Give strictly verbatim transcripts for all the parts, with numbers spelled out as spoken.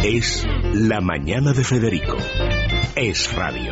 Es La Mañana de Federico. Es radio.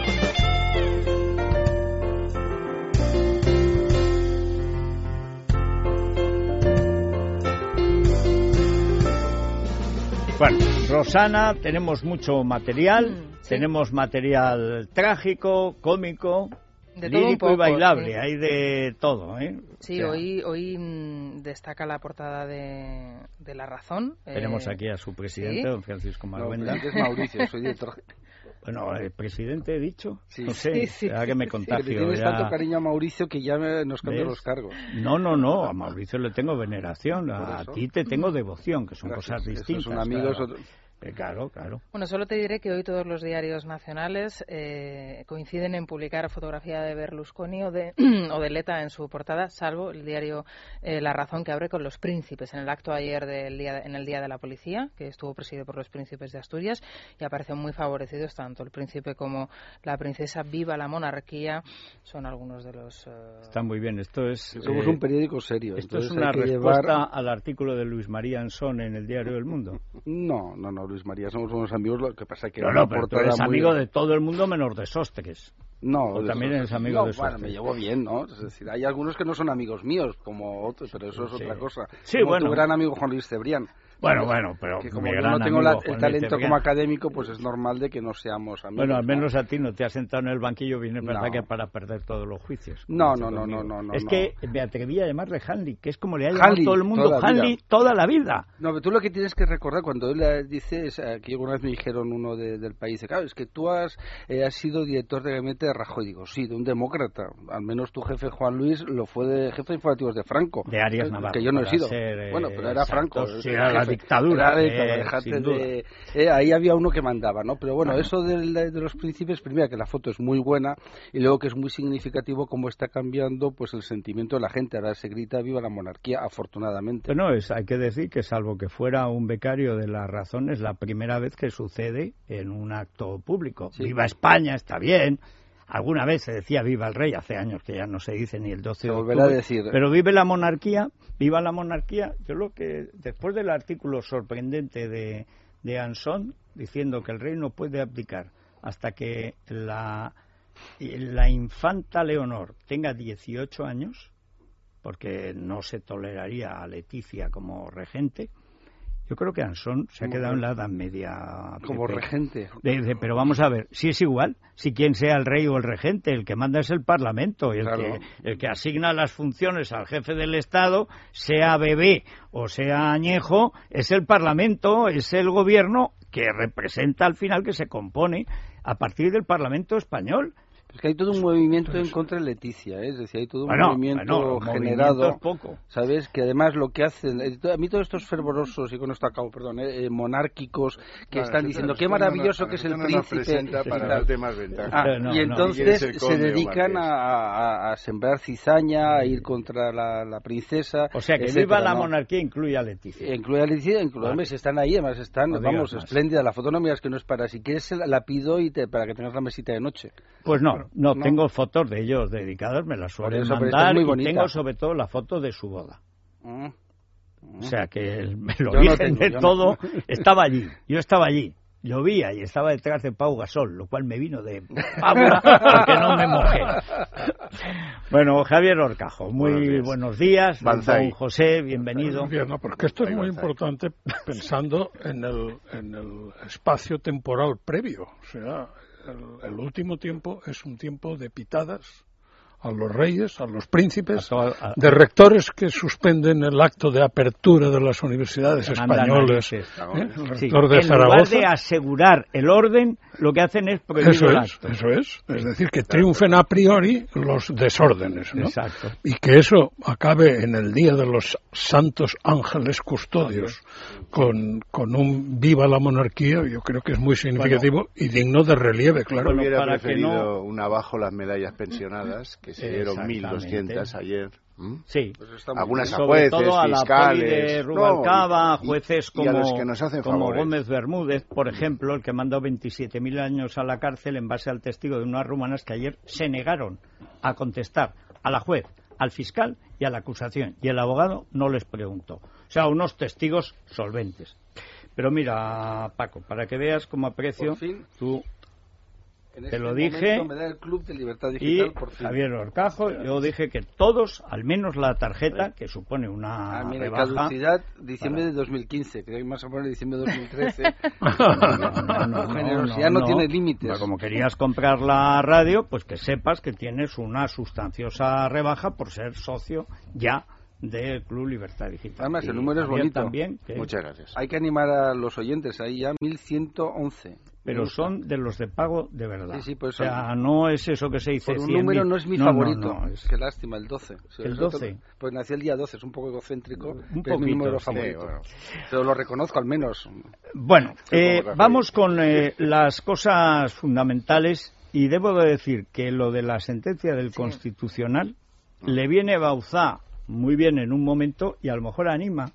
Bueno, Rosana, tenemos mucho material, mm, sí. tenemos material trágico, cómico, de lírico y bailable, sí. Hay de todo, ¿eh? Sí, o sea, hoy hoy mmm, destaca la portada de, de La Razón. Tenemos eh, aquí a su presidente, ¿sí? don Francisco Marguenda. No, es Mauricio, soy director. Bueno, el presidente he dicho, sí. no sé, sí, sí, será que me contagio. Sí, tienes ya... tanto cariño a Mauricio que ya me, nos cambian los cargos. No, no, no, a Mauricio le tengo veneración, a ti te tengo devoción, que son Gracias. Cosas distintas. Son amigos. Claro. Eh, claro, claro. Bueno, solo te diré que hoy todos los diarios nacionales eh, coinciden en publicar fotografía de Berlusconi o de, o de Letta en su portada, salvo el diario eh, La Razón, que abre con los príncipes en el acto ayer del día, en el Día de la Policía, que estuvo presidido por los príncipes de Asturias, y aparecen muy favorecidos tanto el príncipe como la princesa. Viva la monarquía, son algunos de los... Uh... Está muy bien, esto es... Somos eh, un periódico serio. Esto es una respuesta llevar... al artículo de Luis María Ansón en el Diario del Mundo. No, no, no. Luis María, somos unos amigos, lo que pasa que... No, no, pero tú eres amigo muy... de todo el mundo menos de Sósteres. No, o también eres amigo no, de Sósteres. Bueno, me llevo bien, ¿no? Es decir, hay algunos que no son amigos míos, como otros, pero eso es sí. otra cosa. Sí, como bueno. tu gran amigo Juan Luis Cebrián. Bueno, bueno, pero que como mi yo gran no tengo amigo, la, el Juan talento Cebrián. como académico, pues es normal de que no seamos amigos. Bueno, al menos ¿no? a ti no te has sentado en el banquillo, bien es no. verdad que para perder todos los juicios. No, no, no, no, no, no. Es no. que me atreví a llamarle Hanley, que es como le ha llamado Hanley, todo el mundo, toda Hanley toda la vida. No, pero tú lo que tienes que recordar cuando él dice, es, que alguna vez me dijeron uno de, del país, claro, es que tú has, eh, has sido director de gabinete de Rajoy. Digo, sí, de un demócrata. Al menos tu jefe Juan Luis lo fue de jefe de informativos de Franco. De Arias Navarro. Que yo no he sido. Ser, eh, bueno, pero era Franco. Sí, era la dictadura. Era eh, de, de, eh, ahí había uno que mandaba, ¿no? Pero bueno, ah, eso de, de los príncipes, primero que la foto es muy buena y luego que es muy significativo cómo está cambiando pues el sentimiento de la gente. Ahora se grita viva la monarquía, afortunadamente. Bueno, es, hay que decir que salvo que fuera un becario de La Razón, es la primera vez que sucede en un acto público. Sí. Viva España, está bien. Alguna vez se decía viva el rey, hace años que ya no se dice ni el doce de octubre. A decir. Pero vive la monarquía, viva la monarquía. Yo lo que, después del artículo sorprendente de, de Ansón, diciendo que el rey no puede abdicar hasta que la, la infanta Leonor tenga dieciocho años, porque no se toleraría a Leticia como regente. Yo creo que Ansón se ha quedado en la Edad Media. Como Pepe. regente. De, de, pero vamos a ver, si es igual, si quien sea el rey o el regente, el que manda es el Parlamento, y el, claro. que, el que asigna las funciones al jefe del Estado, sea bebé o sea añejo, es el Parlamento, es el gobierno que representa al final, que se compone a partir del Parlamento español. Es que hay todo un movimiento en contra de Leticia, ¿eh? Es decir, hay todo un bueno, movimiento bueno, generado, poco. ¿sabes? Que además lo que hacen, a mí todos estos fervorosos, y con esto acabo, perdón, eh, monárquicos que bueno, están diciendo qué maravilloso no, que es el no príncipe para darte más ventaja. Ah, no, y entonces no. se dedican a, a, a sembrar cizaña, a ir contra la, la princesa. O sea que etcétera, viva la ¿no? monarquía incluye a Leticia. Incluye a Leticia, incluye, vale. están ahí, además están, no vamos, más. espléndida. La foto no miras que no es para, si quieres la pido y te, para que tengas la mesita de noche. Pues no, no, no. tengo fotos de ellos dedicadas, me las suelen eso, mandar, y tengo sobre todo la foto de su boda. Mm. Mm. O sea que el, el origen no tengo, de todo no. estaba allí, yo estaba allí, llovía y estaba detrás de Pau Gasol, lo cual me vino de pavura porque no me mojé. Bueno, Javier Horcajo, muy buenos días, buenos días don José, bienvenido. Bien, no, porque esto es muy importante pensando en el, en el espacio temporal previo, o sea... El, el último tiempo es un tiempo de pitadas a los reyes, a los príncipes, a, a, de rectores que suspenden el acto de apertura de las universidades españolas. ¿eh? El sí, rector de en Zaragoza. lugar de asegurar el orden, lo que hacen es prohibir eso el es, acto. Eso es, es decir, que triunfen a priori los desórdenes, ¿no? Exacto. Y que eso acabe en el día de los santos ángeles custodios con, con un viva la monarquía, yo creo que es muy significativo bueno, y digno de relieve, claro. Yo hubiera para preferido que no... un abajo las medallas pensionadas, que se dieron mil doscientas ayer. ¿Mm? Sí, pues algunas a sobre jueces, todo a fiscales, la poli de Rubalcaba, no, y, jueces y, y como, que nos hacen como favores. Gómez Bermúdez, por ejemplo, el que mandó veintisiete mil años a la cárcel en base al testigo de unas rumanas que ayer se negaron a contestar a la juez, al fiscal y a la acusación, y el abogado no les preguntó. O sea, unos testigos solventes. Pero mira, Paco, para que veas cómo aprecio, por fin, tú en te este lo dije, me da el Club de Libertad Digital, y por fin. Javier Horcajo, yo dije que todos, al menos la tarjeta, que supone una ah, mira, rebaja... caducidad, diciembre para... de dos mil quince, que hoy más o menos diciembre de dos mil trece. no, no, no, generosidad no, no, no tiene límites. Pero como querías comprar la radio, pues que sepas que tienes una sustanciosa rebaja por ser socio ya del Club Libertad Digital. Además, y el número es bonito. También, que... Muchas gracias. Hay que animar a los oyentes, ahí ya mil ciento once. Pero son de los de pago de verdad. Sí, sí, pues o sea, no es eso que se dice por un cien número mil. no es mi no, favorito. No, no, es... Qué lástima, el doce. O sea, el doce. Pues nací el día doce, es un poco egocéntrico, un pero es mi número sí, favorito. Bueno. Pero lo reconozco al menos. Bueno, eh, vamos con eh, las cosas fundamentales, y debo de decir que lo de la sentencia del sí. Constitucional le viene Bauzá muy bien en un momento, y a lo mejor anima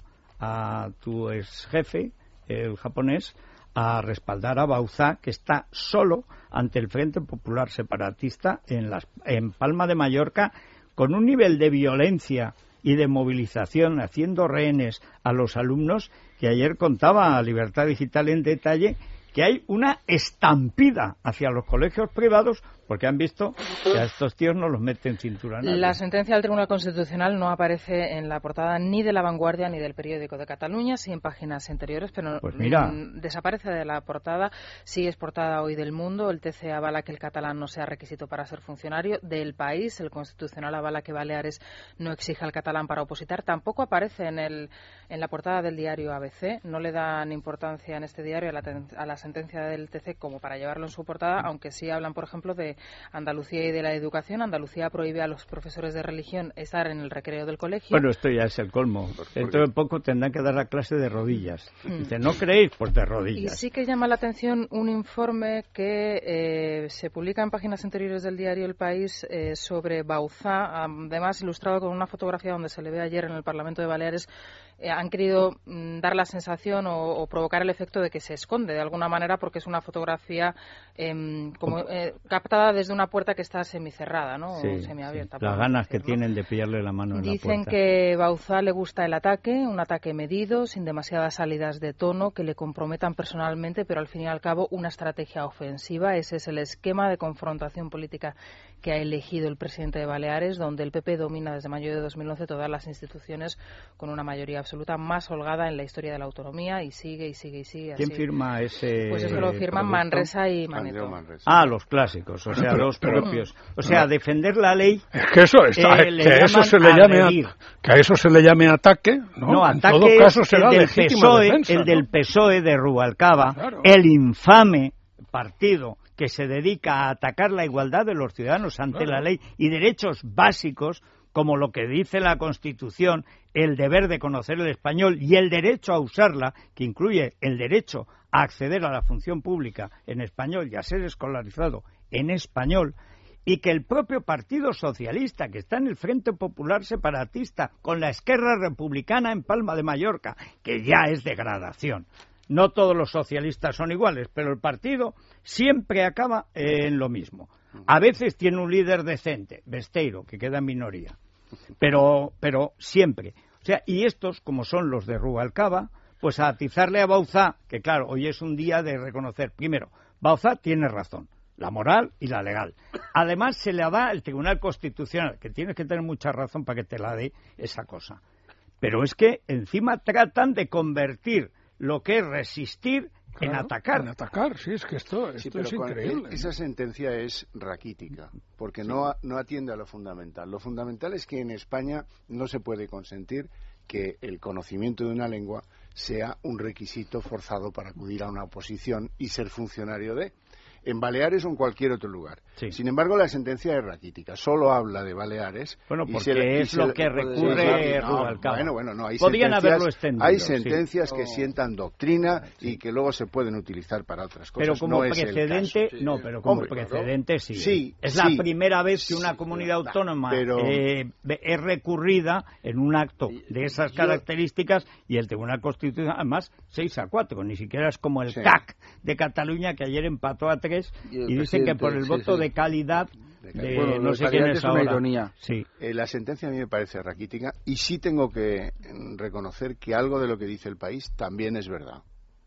a tu ex jefe, el japonés, a respaldar a Bauzá, que está solo ante el Frente Popular Separatista en, las, en Palma de Mallorca, con un nivel de violencia y de movilización, haciendo rehenes a los alumnos, que ayer contaba a Libertad Digital en detalle, que hay una estampida hacia los colegios privados porque han visto que a estos tíos no los meten cintura nadie. La sentencia del Tribunal Constitucional no aparece en la portada ni de La Vanguardia ni del Periódico de Cataluña, sí en páginas interiores, pero pues mira, desaparece de la portada. Sí es portada hoy del Mundo. El T C avala que el catalán no sea requisito para ser funcionario del País. El Constitucional avala que Baleares no exija al catalán para opositar. Tampoco aparece en, el, en la portada del diario A B C. No le dan importancia en este diario a la, a la sentencia del T C como para llevarlo en su portada, aunque sí hablan, por ejemplo, de Andalucía y de la educación. Andalucía prohíbe a los profesores de religión estar en el recreo del colegio. Bueno, esto ya es el colmo. Dentro de poco tendrán que dar la clase de rodillas. Mm. Dice, ¿no creéis? Pues de rodillas. Y sí que llama la atención un informe que eh, se publica en páginas anteriores del diario El País eh, sobre Bauzá, además ilustrado con una fotografía donde se le ve ayer en el Parlamento de Baleares. Eh, han querido mm, dar la sensación o, o provocar el efecto de que se esconde de alguna manera, porque es una fotografía eh, como eh, captada desde una puerta que está semicerrada, ¿no? Sí, o semiabierta. Sí. Las ganas decir, que ¿no? tienen de pillarle la mano en Dicen la puerta. que Bauzá le gusta el ataque, un ataque medido, sin demasiadas salidas de tono que le comprometan personalmente, pero al fin y al cabo una estrategia ofensiva. Ese es el esquema de confrontación política que ha elegido el presidente de Baleares, donde el P P domina desde mayo de dos mil once todas las instituciones con una mayoría absoluta más holgada en la historia de la autonomía, y sigue y sigue y sigue. ¿Quién así. firma ese? Pues eso lo firman producto? Manresa y Maneto. Manresa. Ah, los clásicos, o sea, los propios. O sea, defender la ley. Es que eso está, eh, que a eso se le llame a, que a eso se le llame ataque, ¿no? No, en ataque todo caso será el del legítima P S O E, defensa, el ¿no? del P S O E de Rubalcaba, claro. El infame partido que se dedica a atacar la igualdad de los ciudadanos ante claro. la ley y derechos básicos, como lo que dice la Constitución, el deber de conocer el español y el derecho a usarla, que incluye el derecho a acceder a la función pública en español y a ser escolarizado en español, y que el propio Partido Socialista, que está en el Frente Popular Separatista, con la Esquerra Republicana en Palma de Mallorca, que ya es degradación. No todos los socialistas son iguales, pero el partido siempre acaba en lo mismo. A veces tiene un líder decente, Besteiro, que queda en minoría, pero, pero siempre. O sea, y estos, como son los de Rubalcaba, pues a atizarle a Bauzá, que claro, hoy es un día de reconocer, primero, Bauzá tiene razón, la moral y la legal. Además, se le da el Tribunal Constitucional, que tienes que tener mucha razón para que te la dé esa cosa. Pero es que encima tratan de convertir lo que es resistir claro, en atacar. En atacar, sí, es que esto, esto sí, pero es increíble. El, esa sentencia es raquítica, porque sí. no, no atiende a lo fundamental. Lo fundamental es que en España no se puede consentir que el conocimiento de una lengua sea un requisito forzado para acudir a una oposición y ser funcionario de... En Baleares o en cualquier otro lugar. Sí. Sin embargo, la sentencia es raquítica. Solo habla de Baleares. Bueno, porque se, es lo se, que recurre no, Rubalcaba. Bueno, bueno, no. Hay Podían sentencias, haberlo extendido. hay sentencias sí. que sientan doctrina sí. y que luego se pueden utilizar para otras cosas. Pero como no precedente, es el caso. no, pero como Hombre, precedente sí. sí. Es sí, la primera vez que una comunidad sí, autónoma pero... eh, es recurrida en un acto de esas características y el Tribunal Constitucional, además, seis a cuatro. Ni siquiera es como el sí. C A C de Cataluña, que ayer empató a tres y, y dicen que por el sí, voto sí. de calidad de, de bueno, no sé quién es, es ahora. Una ironía. Sí. Eh, la sentencia a mí me parece raquítica y sí tengo que reconocer que algo de lo que dice El País también es verdad.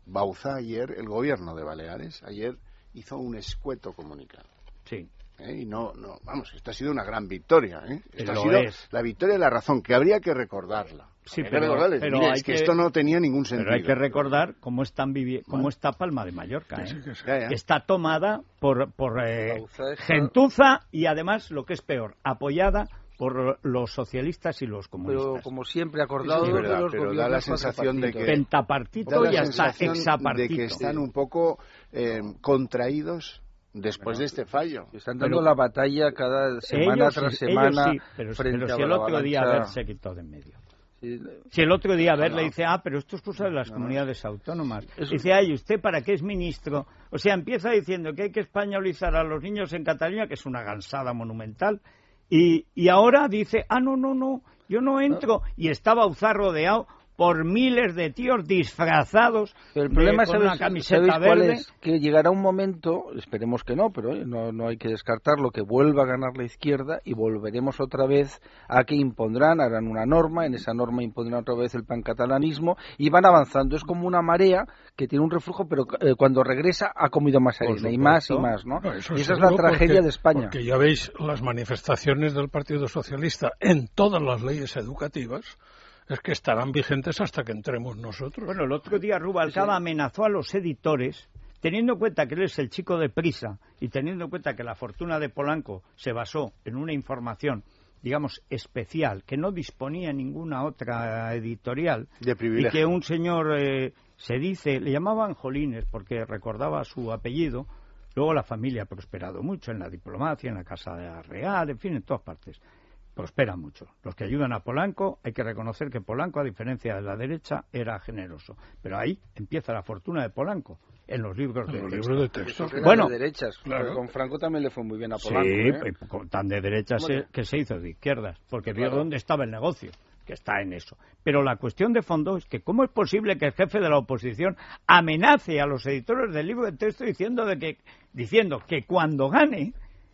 Bauzá ayer, el gobierno de Baleares, ayer hizo un escueto comunicado. Sí. ¿Eh? Y no, no, vamos, esto ha sido una gran victoria, ¿eh? Esto Lo ha sido es. la victoria de la razón, que habría que recordarla. Sí, Habría pero, que recordarles, pero mire, hay es que, que esto no tenía ningún sentido. Pero hay que recordar cómo están vivi cómo bueno. está Palma de Mallorca, ¿eh? Sí, sí, sí. Ya, ya. Está tomada por, por eh, Bauzá está- gentuza y además, lo que es peor, apoyada por los socialistas y los comunistas. Pero como siempre, acordado Sí, de verdad, los pero da gobiernos la sensación de que- Pentapartito Da la y hasta sensación hexapartito. de que están un poco eh, contraídos después de este fallo. Están dando Pero- la batalla cada semana Ellos tras sí, semana ellos sí, pero, frente pero a si el la otro día avalancha. Ver se quitó de en medio. Sí, Si el otro día Ver No, le no. dice, ah, pero esto es cosa de las No, no. comunidades autónomas. Eso- Dice, ay, ¿usted para qué es ministro? O sea, empieza diciendo que hay que españolizar a los niños en Cataluña, que es una gansada monumental, y, y ahora dice, ah, no, no, no, yo no entro. Y está Bauzá rodeado por miles de tíos disfrazados Pero el problema de, con ¿sabes, una camiseta ¿sabéis cuál verde. es? Que llegará un momento, esperemos que no, pero eh, no, no hay que descartarlo, que vuelva a ganar la izquierda y volveremos otra vez a que impondrán, harán una norma, en esa norma impondrán otra vez el pancatalanismo y van avanzando. Es como una marea que tiene un reflujo, pero eh, cuando regresa ha comido más Por arena y más y supuesto. más, ¿no? No, eso y esa es la seguro tragedia porque- de España. Porque ya veis las manifestaciones del Partido Socialista en todas las leyes educativas, es que estarán vigentes hasta que entremos nosotros. Bueno, el otro día Rubalcaba amenazó a los editores, teniendo en cuenta que él es el chico de Prisa y teniendo en cuenta que la fortuna de Polanco se basó en una información, digamos, especial, que no disponía ninguna otra editorial, De y privilegio. que un señor, eh, se dice, le llamaban Jolines porque recordaba su apellido, luego la familia ha prosperado mucho en la diplomacia, en la Casa Real, en fin, en todas partes. Prospera mucho. Los que ayudan a Polanco, hay que reconocer que Polanco, a diferencia de la derecha, era generoso. Pero ahí empieza la fortuna de Polanco, en los libros de En los texto. libros de texto. Eran Bueno, de derechas. claro. Con Franco también le fue muy bien a Sí, Polanco. ¿eh? pues, con- tan de derecha se- Bueno. que se hizo de izquierdas, porque Claro. vio dónde estaba el negocio, que está en eso. Pero la cuestión de fondo es que cómo es posible que el jefe de la oposición amenace a los editores del libro de texto diciendo de que diciendo que cuando gane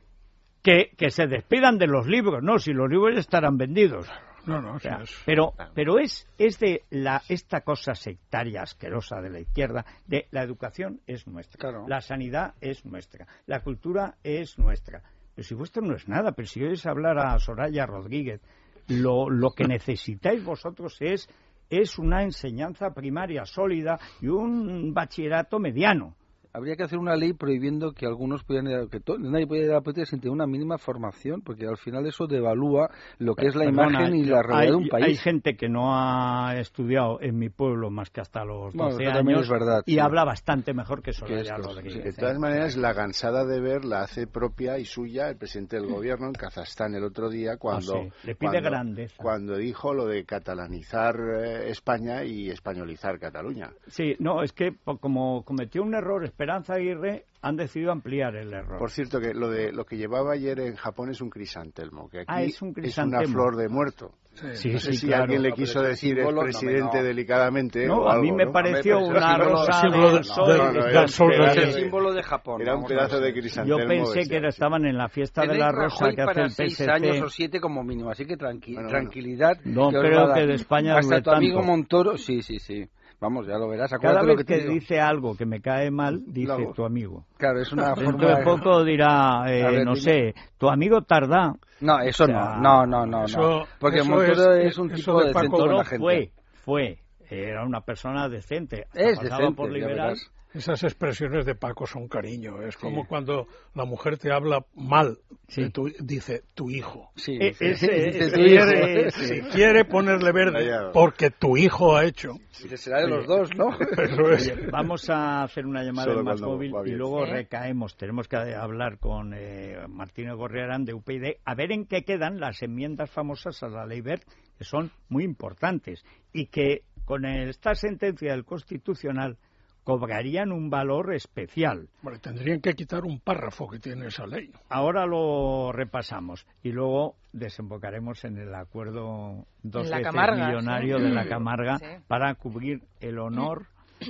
que, que se despidan de los libros, no, si los libros ya estarán vendidos. No, no, O sea, sí es- pero pero es es de la esta cosa sectaria asquerosa de la izquierda de la educación es nuestra, Claro. la sanidad es nuestra, la cultura es nuestra. Pero si vuestro no es nada, pero si oyes hablar a Soraya Rodríguez, lo lo que necesitáis vosotros es es una enseñanza primaria sólida y un bachillerato mediano. Habría que hacer una ley prohibiendo que algunos pudieran ir a- que to- nadie pudiera ir a la política sin tener una mínima formación, porque al final eso devalúa lo que es la Perdona, imagen y la realidad hay, de un país. Hay gente que no ha estudiado en mi pueblo más que hasta los Bueno, doce eso también años es verdad, y sí. habla bastante mejor que Soraya estos, Rodríguez. De todas maneras, la gansada de Ver la hace propia y suya el presidente del gobierno en Kazajstán el otro día cuando, Ah, sí, le pide cuando, grandeza. cuando dijo lo de catalanizar eh, España y españolizar Cataluña. Sí, no, es que po- como cometió un error Esperanza Aguirre, han decidido ampliar el error. Por cierto, que lo de lo que llevaba ayer en Japón es un crisantelmo, que aquí Ah, es un una crisantemo. flor de muerto. sí. Sí, No sé sí, si claro. alguien le No, pero quiso ese decir símbolo, el presidente no, no. delicadamente No, o a algo, mí me ¿no? pareció Hombre, pero una ese rosa símbolo del de- sol. de- no, del era- sol era- Es el de- símbolo de Japón. Era un vamos a pedazo ver. de Yo crisantelmo. pensé decía, que era- sí. estaban en la fiesta de Tenéis la rosa Rajoy que hace para el seis P S años C. o siete como mínimo, así que tranqui- Bueno, bueno. tranquilidad. No que os creo va a dar. que de España Hasta dure tu amigo tanto. Montoro, sí, sí, sí. Vamos, ya lo verás. Cada Acuérdate lo vez que te que digo. dice algo que me cae mal, dice Luego. tu amigo. Claro, es una Dentro forma de poco dirá, eh, A ver, no dime. sé, tu amigo Tardá. No, eso O sea, no, no, no, no, eso- no. Porque eso Montoro es- es, un eso tipo de de Paco decente Toro buena gente. fue, fue, era una persona decente. hasta Es pasaba decente, por ya liberal. verás. Esas expresiones de Paco son cariño. Es como cuando la mujer te habla mal, Sí. de tu- dice tu hijo. Sí, E- sí. ese- Dice ese- tu hijo. ese- Si quiere ponerle verde Vaya. porque tu hijo ha hecho. Dice, será de los dos, ¿no? Eso es. Oye, vamos a hacer una llamada Solo en más cuando móvil va y bien. luego Sí. recaemos. Tenemos que hablar con eh, Martínez Gorriarán de U P yD a ver en qué quedan las enmiendas famosas a la ley Wert, que son muy importantes y que con esta sentencia del Constitucional cobrarían un valor especial. Bueno, tendrían que quitar un párrafo que tiene esa ley. Ahora lo repasamos y luego desembocaremos en el acuerdo dos En la veces Camarga, millonario sí. de la Camarga Sí. para cubrir el honor,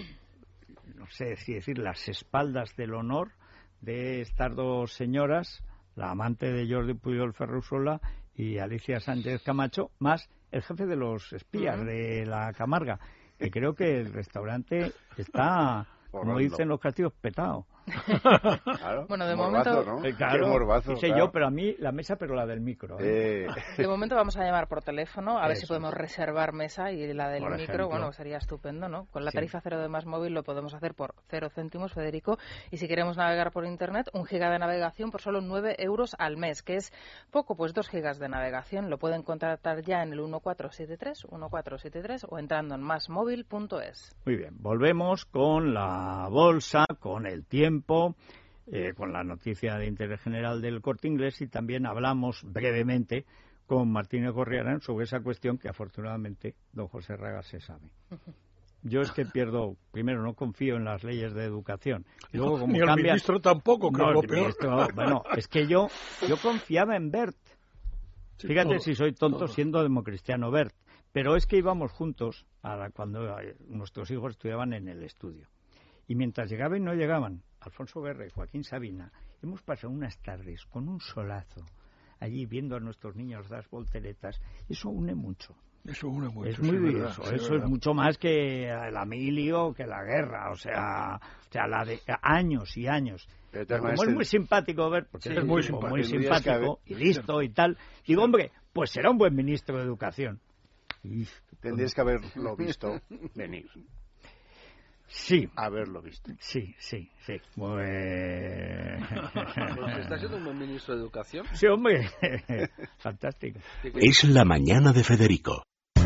no sé si decir, las espaldas del honor de estas dos señoras, la amante de Jordi Pujol Ferrusola y Alicia Sánchez Camacho, más el jefe de los espías Ujú. de la Camarga. que creo que el restaurante está, como dicen los castillos, petado. Claro, bueno, de morbazo, momento, ¿no? Eh, claro, Qué morbazo, sé claro. yo, pero a mí la mesa, pero la del micro. ¿eh? Eh, de momento vamos a llamar por teléfono a ver Eso si podemos reservar mesa, y la del Por micro, ejemplo. bueno, sería estupendo, ¿no? Con la Sí. tarifa cero de Más Móvil lo podemos hacer por cero céntimos, Federico, y si queremos navegar por internet, un giga de navegación por solo nueve euros al mes, que es poco, pues dos gigas de navegación. Lo pueden contratar ya en el uno cuatro siete tres, uno cuatro siete tres o entrando en masmóvil punto es. Muy bien, volvemos con la bolsa, con el tiempo, eh, con la noticia de interés general del Corte Inglés, y también hablamos brevemente con Martínez Gorriarán sobre esa cuestión que afortunadamente don José Raga se sabe. Yo es que pierdo, primero no confío en las leyes de educación, y luego como Ni el cambian... ministro tampoco, que No, es lo el peor. ministro, bueno, es que yo, yo confiaba en Bert. Sí, Fíjate todo, si soy tonto todo. siendo democristiano Bert. Pero es que íbamos juntos a la, cuando eh, nuestros hijos estudiaban en el estudio. Y mientras llegaban y no llegaban Alfonso Guerra y Joaquín Sabina, hemos pasado unas tardes con un solazo allí viendo a nuestros niños dar volteretas. Eso une mucho. Eso une mucho. Es sí, muy verdad, eso, sí, eso verdad. es mucho más que el Amilio, que la guerra, o sea, o sea, la de años y años. Pero de todas Como maneras, es muy simpático ver, porque Sí, es es muy muy simpático, simpático. muy Tendrías que simpático y listo y tal. Digo, hombre, pues será un buen ministro de Educación. Y, tendrías que haberlo visto venir. sí, Haberlo visto. sí, sí, sí. Pues... Pues está siendo un buen ministro de Educación. Sí, hombre, fantástico. Es la mañana de Federico.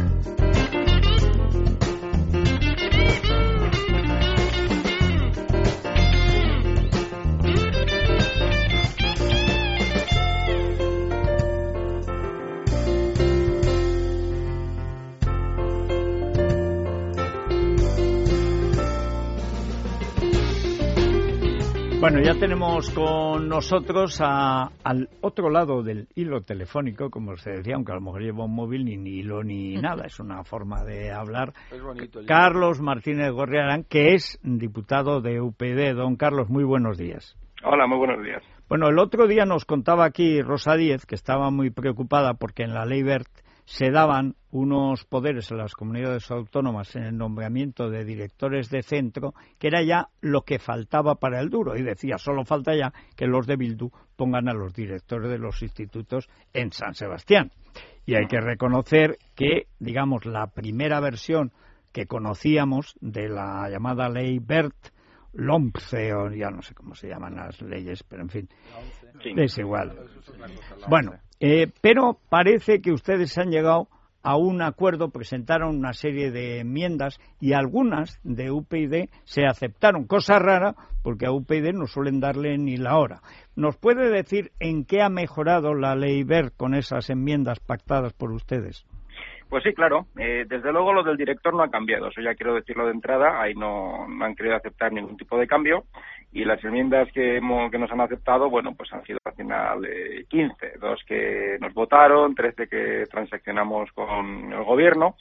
Bueno, ya tenemos con nosotros a, al otro lado del hilo telefónico, como se decía, aunque a lo mejor lleva un móvil, ni, ni hilo ni nada, es una forma de hablar. Es bonito el Carlos Martínez Gorriarán, que es diputado de U P D. Don Carlos, muy buenos días. Hola, muy buenos días. Bueno, el otro día nos contaba aquí Rosa Díez, que estaba muy preocupada porque en la ley Wert se daban unos poderes a las comunidades autónomas en el nombramiento de directores de centro, que era ya lo que faltaba para el duro. Y decía, solo falta ya que los de Bildu pongan a los directores de los institutos en San Sebastián. Y hay que reconocer que, digamos, la primera versión que conocíamos de la llamada ley Wert, LOMPCE, o ya no sé cómo se llaman las leyes, pero en fin, Sí. es igual. Bueno, eh, pero parece que ustedes han llegado a un acuerdo, presentaron una serie de enmiendas y algunas de U P y se aceptaron, cosa rara porque a U P y no suelen darle ni la hora. ¿Nos puede decir en qué ha mejorado la ley Wert con esas enmiendas pactadas por ustedes? Pues sí, claro. Eh, desde luego lo del director no ha cambiado. Eso ya quiero decirlo de entrada. Ahí no, no han querido aceptar ningún tipo de cambio. Y las enmiendas que, hemos, que nos han aceptado, bueno, pues han sido al final eh, quince. Dos que nos votaron, trece que transaccionamos con el gobierno.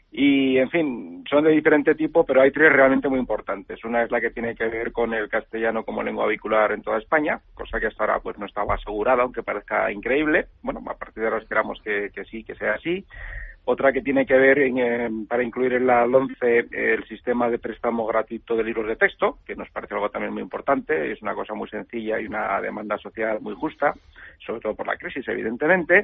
Y, en fin, son de diferente tipo, pero hay tres realmente muy importantes. Una es la que tiene que ver con el castellano como lengua vehicular en toda España, cosa que hasta ahora pues no estaba asegurada, aunque parezca increíble. Bueno, a partir de ahora esperamos que, que sí, que sea así. Otra que tiene que ver en, eh, para incluir en la LOMCE eh, el sistema de préstamo gratuito de libros de texto, que nos parece algo también muy importante. Es una cosa muy sencilla y una demanda social muy justa, sobre todo por la crisis, evidentemente.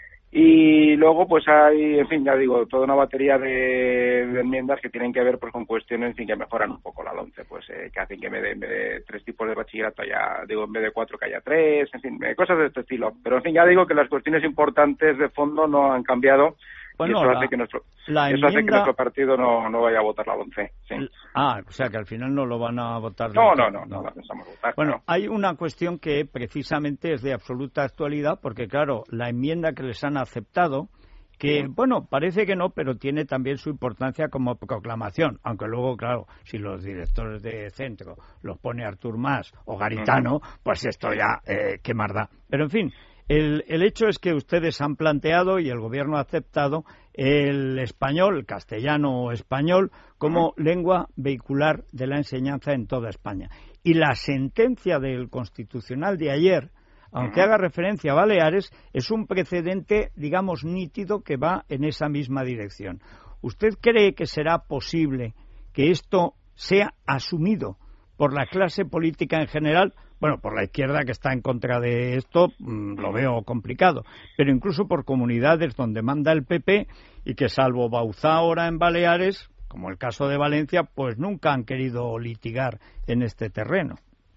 Y luego, pues hay, en fin, ya digo, toda una batería de, de enmiendas que tienen que ver pues con cuestiones, en fin, que mejoran un poco la LOMCE, pues eh, que hacen que en vez, de, en vez de tres tipos de bachillerato haya, digo, en vez de cuatro que haya tres, en fin, eh, cosas de este estilo. Pero, en fin, ya digo que las cuestiones importantes de fondo no han cambiado. Bueno, y eso, la, hace que nuestro, la eso enmienda... hace que nuestro partido no, no vaya a votar la LOMCE. Sí. Ah, o sea que al final no lo van a votar. No, no, no, no, no la pensamos votar. Bueno, claro. hay una cuestión que precisamente es de absoluta actualidad, porque claro, la enmienda que les han aceptado, que, bueno, parece que no, pero tiene también su importancia como proclamación, aunque luego, claro, si los directores de centro los pone Artur Mas o Garitano, pues esto ya, eh, qué más da. Pero, en fin, el, el hecho es que ustedes han planteado y el Gobierno ha aceptado el español, el castellano o español, como lengua vehicular de la enseñanza en toda España. Y la sentencia del Constitucional de ayer, aunque haga referencia a Baleares, es un precedente, digamos, nítido que va en esa misma dirección. ¿Usted cree que será posible que esto sea asumido por la clase política en general? Bueno, por la izquierda, que está en contra de esto, mmm, lo veo complicado, pero incluso por comunidades donde manda el P P y que, salvo Bauzá ahora en Baleares, como el caso de Valencia, pues nunca han querido litigar en este terreno.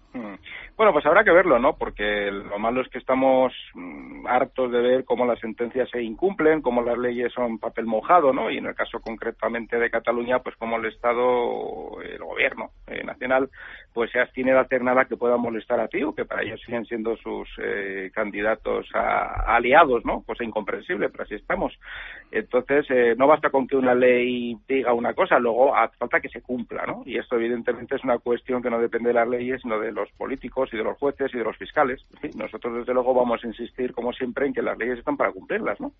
Bueno, pues habrá que verlo, ¿no? Porque lo malo es que estamos mmm, hartos de ver cómo las sentencias se incumplen, cómo las leyes son papel mojado, ¿no? Y en el caso concretamente de Cataluña, pues como el Estado, el gobierno eh, nacional, pues se abstiene de hacer nada que pueda molestar a Ciu, que para ellos siguen siendo sus eh, candidatos a, a aliados, ¿no? Cosa incomprensible, pero así estamos. Entonces, eh, no basta con que una ley diga una cosa, luego hace falta que se cumpla, ¿no? Y esto evidentemente es una cuestión que no depende de las leyes, sino de los políticos y de los jueces y de los fiscales. En fin, nosotros desde luego vamos a insistir, como siempre, en que las leyes están para cumplirlas, ¿no?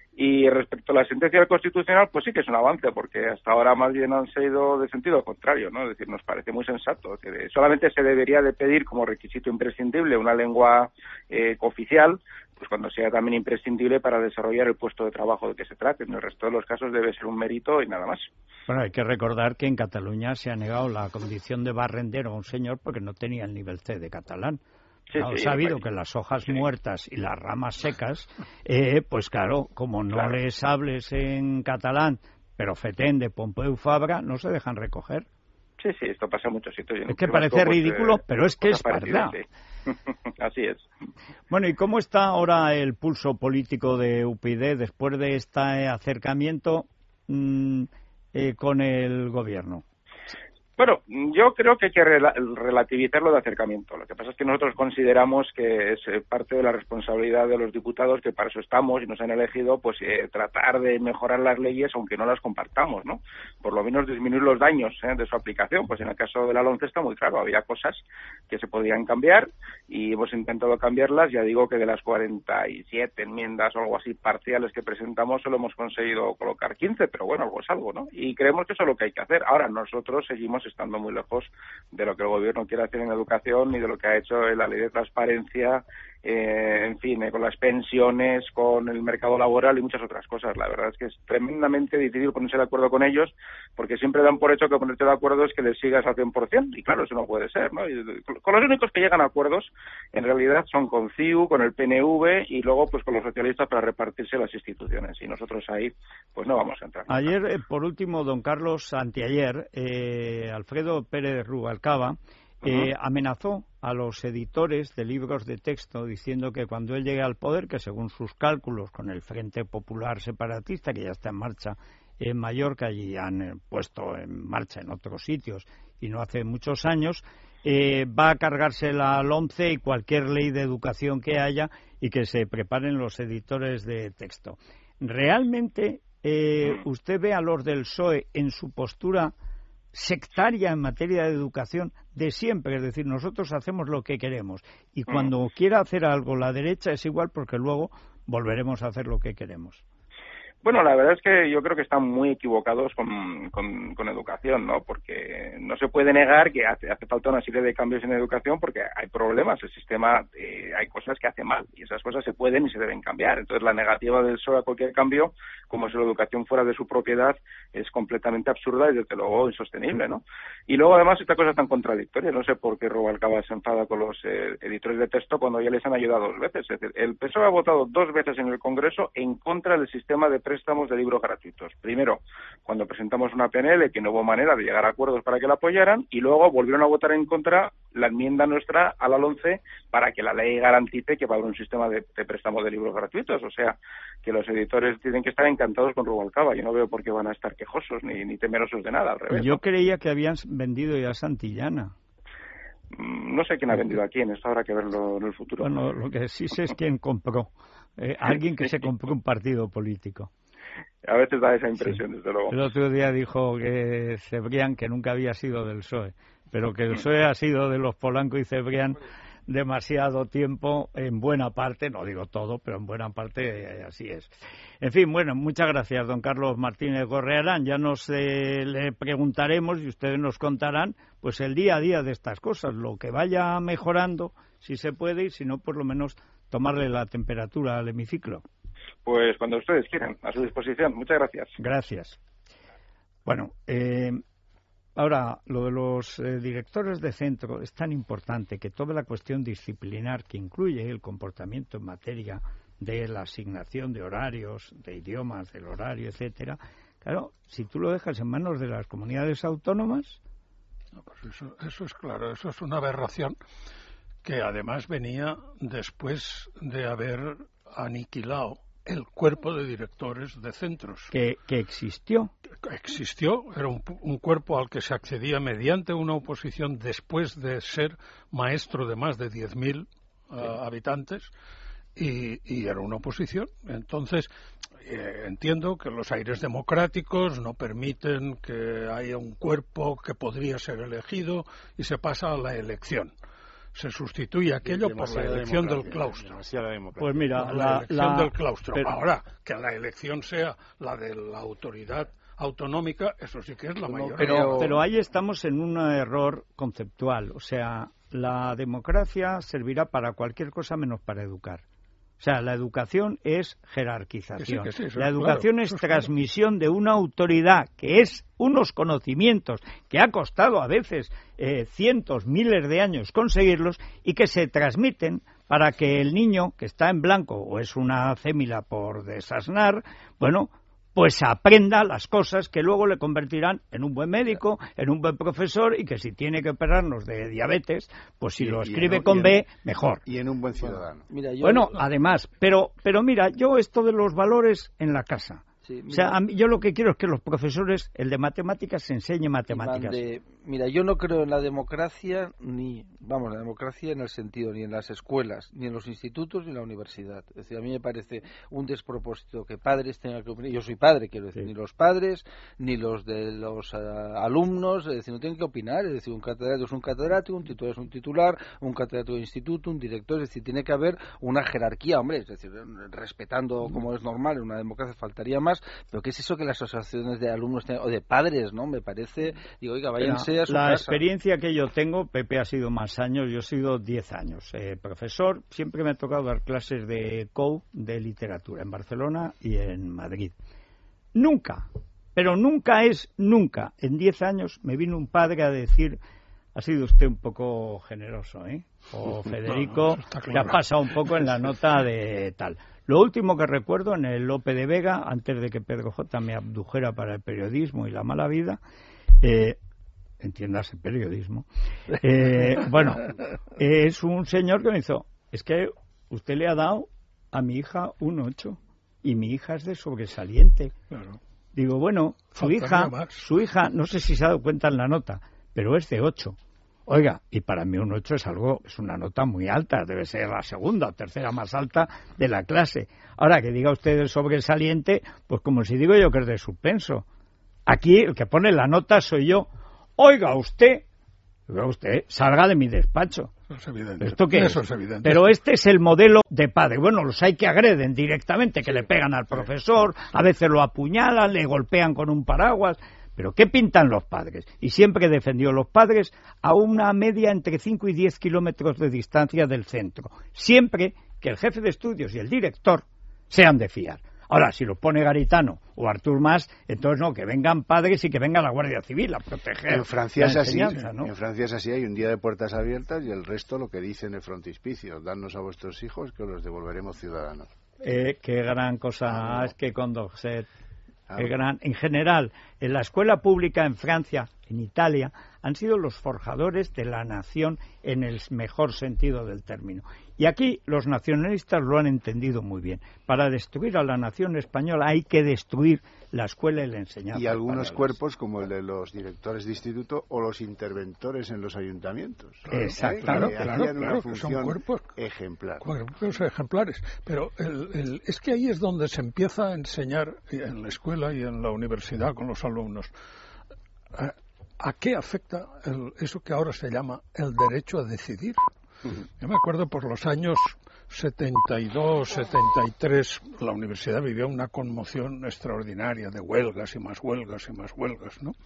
Y respecto a la sentencia del Constitucional, pues sí que es un avance, porque hasta ahora más bien han sido de sentido contrario, ¿no? Es decir, nos parece muy sensato que solamente se debería de pedir como requisito imprescindible una lengua eh, cooficial, pues cuando sea también imprescindible para desarrollar el puesto de trabajo de que se trate. En el resto de los casos debe ser un mérito y nada más. Bueno, hay que recordar que en Cataluña se ha negado la condición de barrendero a un señor porque no tenía el nivel C de catalán. Sí, claro, sí, sabido que las hojas sí. muertas y las ramas secas, eh, pues claro, como no claro. les hables en catalán, pero fetén de Pompeu Fabra, no se dejan recoger. Sí, sí, esto pasa en muchos sitios. Es que parece ridículo, pues, eh, pero es que es verdad. Sí. Así es. Bueno, ¿y cómo está ahora el pulso político de U P YD después de este acercamiento mmm, eh, con el gobierno? Bueno, yo creo que hay que rela relativizarlo de acercamiento. Lo que pasa es que nosotros consideramos que es eh, parte de la responsabilidad de los diputados, que para eso estamos y nos han elegido, pues eh, tratar de mejorar las leyes aunque no las compartamos, ¿no? Por lo menos disminuir los daños eh, de su aplicación. Pues en el caso de la LOMCE está muy claro, había cosas que se podían cambiar y hemos intentado cambiarlas. Ya digo que de las cuarenta y siete enmiendas o algo así parciales que presentamos solo hemos conseguido colocar quince, pero bueno, algo es algo, ¿no? Y creemos que eso es lo que hay que hacer. Ahora, nosotros seguimos estando muy lejos de lo que el gobierno quiere hacer en educación y de lo que ha hecho en la ley de transparencia, eh, en fin, eh, con las pensiones, con el mercado laboral y muchas otras cosas. La verdad es que es tremendamente difícil ponerse de acuerdo con ellos, porque siempre dan por hecho que ponerte de acuerdo es que les sigas al cien por ciento, y claro, eso no puede ser, ¿no? Y con los únicos que llegan a acuerdos, en realidad, son con Ciu, con el P N V y luego pues con los socialistas para repartirse las instituciones, y nosotros ahí pues no vamos a entrar. Ayer, eh, por último, don Carlos, anteayer, eh, Alfredo Pérez Rubalcaba Eh, uh-huh. amenazó a los editores de libros de texto diciendo que cuando él llegue al poder, que según sus cálculos con el Frente Popular Separatista, que ya está en marcha en Mallorca y han eh, puesto en marcha en otros sitios y no hace muchos años, eh, va a cargarse la LOMCE y cualquier ley de educación que haya, y que se preparen los editores de texto. ¿Realmente eh, usted ve a los del P S O E en su postura sectaria en materia de educación de siempre? Es decir, nosotros hacemos lo que queremos y cuando quiera hacer algo la derecha es igual, porque luego volveremos a hacer lo que queremos. Bueno, la verdad es que yo creo que están muy equivocados con, con, con educación, ¿no? Porque no se puede negar que hace, hace falta una serie de cambios en educación, porque hay problemas, el sistema, eh, hay cosas que hace mal y esas cosas se pueden y se deben cambiar. Entonces, la negativa del P S O E a cualquier cambio, como si la educación fuera de su propiedad, es completamente absurda y desde luego insostenible, ¿no? Y luego, además, esta cosa es tan contradictoria. No sé por qué Rubalcaba se enfada con los eh, editores de texto cuando ya les han ayudado dos veces. Es decir, el P S O E ha votado dos veces en el Congreso en contra del sistema de préstamos de libros gratuitos. Primero, cuando presentamos una P N L, que no hubo manera de llegar a acuerdos para que la apoyaran, y luego volvieron a votar en contra la enmienda nuestra a la LOMCE para que la ley garantice que va a haber un sistema de, de préstamos de libros gratuitos. O sea, que los editores tienen que estar encantados con Rubalcaba. Yo no veo por qué van a estar quejosos ni, ni temerosos de nada, al revés. Yo ¿no? creía que habían vendido ya Santillana. No sé quién ha vendido a quién, esto habrá que verlo en el futuro. Bueno, lo que sí sé es quién compró. Eh, alguien que se compró un partido político. A veces da esa impresión, sí. Desde luego. El otro día dijo que Cebrián, que nunca había sido del P S O E, pero que el P S O E ha sido de los Polanco y Cebrián demasiado tiempo, en buena parte, no digo todo, pero en buena parte eh, así es. En fin, bueno, muchas gracias, don Carlos Martínez Gorrearán. Ya nos eh, le preguntaremos y ustedes nos contarán pues el día a día de estas cosas, lo que vaya mejorando, si se puede, y si no, por lo menos tomarle la temperatura al hemiciclo. Pues cuando ustedes quieran, a su disposición. Muchas gracias. Gracias. Bueno, eh, ahora, lo de los eh, directores de centro es tan importante que toda la cuestión disciplinar que incluye el comportamiento en materia de la asignación de horarios, de idiomas, del horario, etcétera, claro, si tú lo dejas en manos de las comunidades autónomas... No, pues eso, eso es claro, eso es una aberración que además venía después de haber aniquilado el cuerpo de directores de centros. Que, que existió. Existió, era un, un cuerpo al que se accedía mediante una oposición después de ser maestro de más de diez mil uh, habitantes, y, y era una oposición. Entonces, eh, entiendo que los aires democráticos no permiten que haya un cuerpo que podría ser elegido y se pasa a la elección. Se sustituye aquello por la elección del claustro. Pues mira, por la, la elección la, del claustro. pero, Ahora, que la elección sea la de la autoridad autonómica, eso sí que es la mayor. Pero, pero ahí estamos en un error conceptual. O sea, la democracia servirá para cualquier cosa menos para educar. O sea, la educación es jerarquización. Que sí, que sí, la es educación claro, es es transmisión claro. de una autoridad que es unos conocimientos que ha costado a veces eh, cientos, miles de años conseguirlos y que se transmiten para que el niño que está en blanco o es una cémila por desasnar, bueno, pues aprenda las cosas que luego le convertirán en un buen médico, en un buen profesor, y que si tiene que operarnos de diabetes, pues si y, lo escribe en, con en, B, mejor. Y en un buen ciudadano. Bueno, mira, yo... bueno, además, pero, pero mira, yo esto de los valores en la casa... Sí, mira, o sea, a mí, yo lo que quiero es que los profesores, el de matemáticas, se enseñe matemáticas. De, mira, yo no creo en la democracia, ni, vamos, la democracia en el sentido, ni en las escuelas, ni en los institutos, ni en la universidad. Es decir, a mí me parece un despropósito que padres tengan que opinar. Yo soy padre, quiero decir, sí. Ni los padres, ni los de los uh, alumnos, es decir, no tienen que opinar. Es decir, un catedrático es un catedrático, un titular es un titular, un catedrático de instituto, un director, es decir, tiene que haber una jerarquía, hombre, es decir, respetando como es normal, en una democracia faltaría más. Pero ¿qué es eso que las asociaciones de alumnos o de padres, no? Me parece, digo, oiga, váyanse a su la casa. Experiencia que yo tengo, Pepe ha sido más años, yo he sido diez años. Eh, profesor, siempre me ha tocado dar clases de C O U, de literatura, en Barcelona y en Madrid. Nunca, pero nunca es nunca, en diez años me vino un padre a decir, ha sido usted un poco generoso, ¿eh? O Federico, no, no, que ha pasado un poco en la nota de tal. Lo último que recuerdo en el Lope de Vega, antes de que Pedro J. me abdujera para el periodismo y la mala vida, eh, entiéndase periodismo, eh, bueno, eh, es un señor que me hizo, es que usted le ha dado a mi hija un ocho y mi hija es de sobresaliente. Claro. Digo, bueno, su hija, su hija, no sé si se ha dado cuenta en la nota, pero es de ocho. Oiga, y para mí un ocho es algo, es una nota muy alta, debe ser la segunda o tercera más alta de la clase. Ahora, que diga usted el sobresaliente, pues como si digo yo que es de suspenso. Aquí el que pone la nota soy yo. Oiga usted, oiga usted, salga de mi despacho. Eso es evidente. ¿Esto qué Eso es? es evidente. Pero este es el modelo de padre. Bueno, los hay que agreden directamente, que le pegan al profesor, a veces lo apuñalan, le golpean con un paraguas... Pero ¿qué pintan los padres? Y siempre defendió los padres a una media entre cinco y diez kilómetros de distancia del centro. Siempre que el jefe de estudios y el director sean de fiar. Ahora, si lo pone Garitano o Artur Mas, entonces no, que vengan padres y que venga la Guardia Civil a proteger. En Francia es así, ¿no? En Francia es así, hay un día de puertas abiertas y el resto lo que dice en el frontispicio, dadnos a vuestros hijos que os los devolveremos ciudadanos. Eh, qué gran cosa ah, no. es que Condorcet... El gran, en general, en la escuela pública en Francia, en Italia, han sido los forjadores de la nación en el mejor sentido del término. Y aquí los nacionalistas lo han entendido muy bien. Para destruir a la nación española hay que destruir la escuela y la enseñanza. Y algunos cuerpos como el de los directores de instituto o los interventores en los ayuntamientos. Exacto. ¿Eh? Claro, que claro, hacían claro, una que son función cuerpos ejemplar. Cuerpos ejemplares. Pero el, el, es que ahí es donde se empieza a enseñar en la escuela y en la universidad con los alumnos. ¿A, a qué afecta el, eso que ahora se llama el derecho a decidir? Uh-huh. Yo me acuerdo por los años setenta y dos, setenta y tres, la universidad vivió una conmoción extraordinaria de huelgas y más huelgas y más huelgas, ¿no?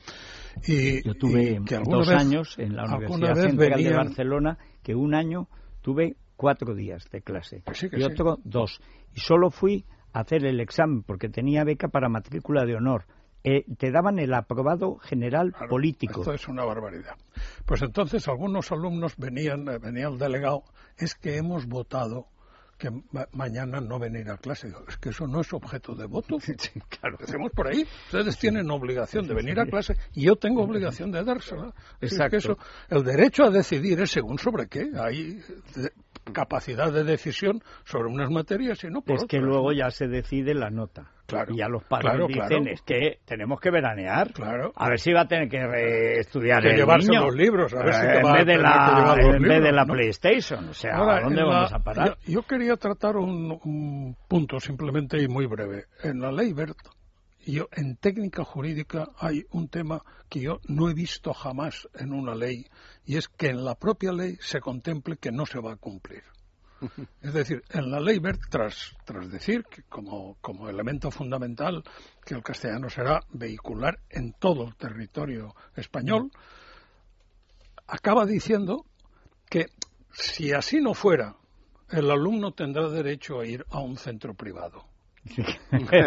Y, Yo tuve y que dos vez, años en la Universidad Central venían... de Barcelona, que un año tuve cuatro días de clase que sí, que y sí. otro dos. Y solo fui a hacer el examen porque tenía beca para matrícula de honor. eh, te daban el aprobado general claro, político. Esto es una barbaridad. Pues entonces algunos alumnos venían, venía el delegado, es que hemos votado que ma- mañana no venir a clase. Digo, es que eso no es objeto de voto. Sí, claro. Decimos por ahí, ustedes tienen obligación de venir a clase y yo tengo obligación de dársela. Así es que eso, el derecho a decidir es según sobre qué. Hay de, capacidad de decisión sobre unas materias y no por es otras. que luego ya se decide la nota. Claro, y ya los padres claro, dicen, claro. es que tenemos que veranear. Claro. A ver si va a tener que re- estudiar Que el llevarse niño. los libros, a ver si Eh, te en va vez a de tener la, que llevar los en vez libros, de la ¿no? PlayStation. O sea, Ahora, ¿a dónde en la- vamos a parar? Yo, yo quería tratar un, un punto simplemente y muy breve. En la ley Wert, yo, en técnica jurídica hay un tema que yo no he visto jamás en una ley, y es que en la propia ley se contemple que no se va a cumplir. Es decir, en la ley Wert, tras, tras decir que como, como elemento fundamental que el castellano será vehicular en todo el territorio español, acaba diciendo que si así no fuera, el alumno tendrá derecho a ir a un centro privado. Dice,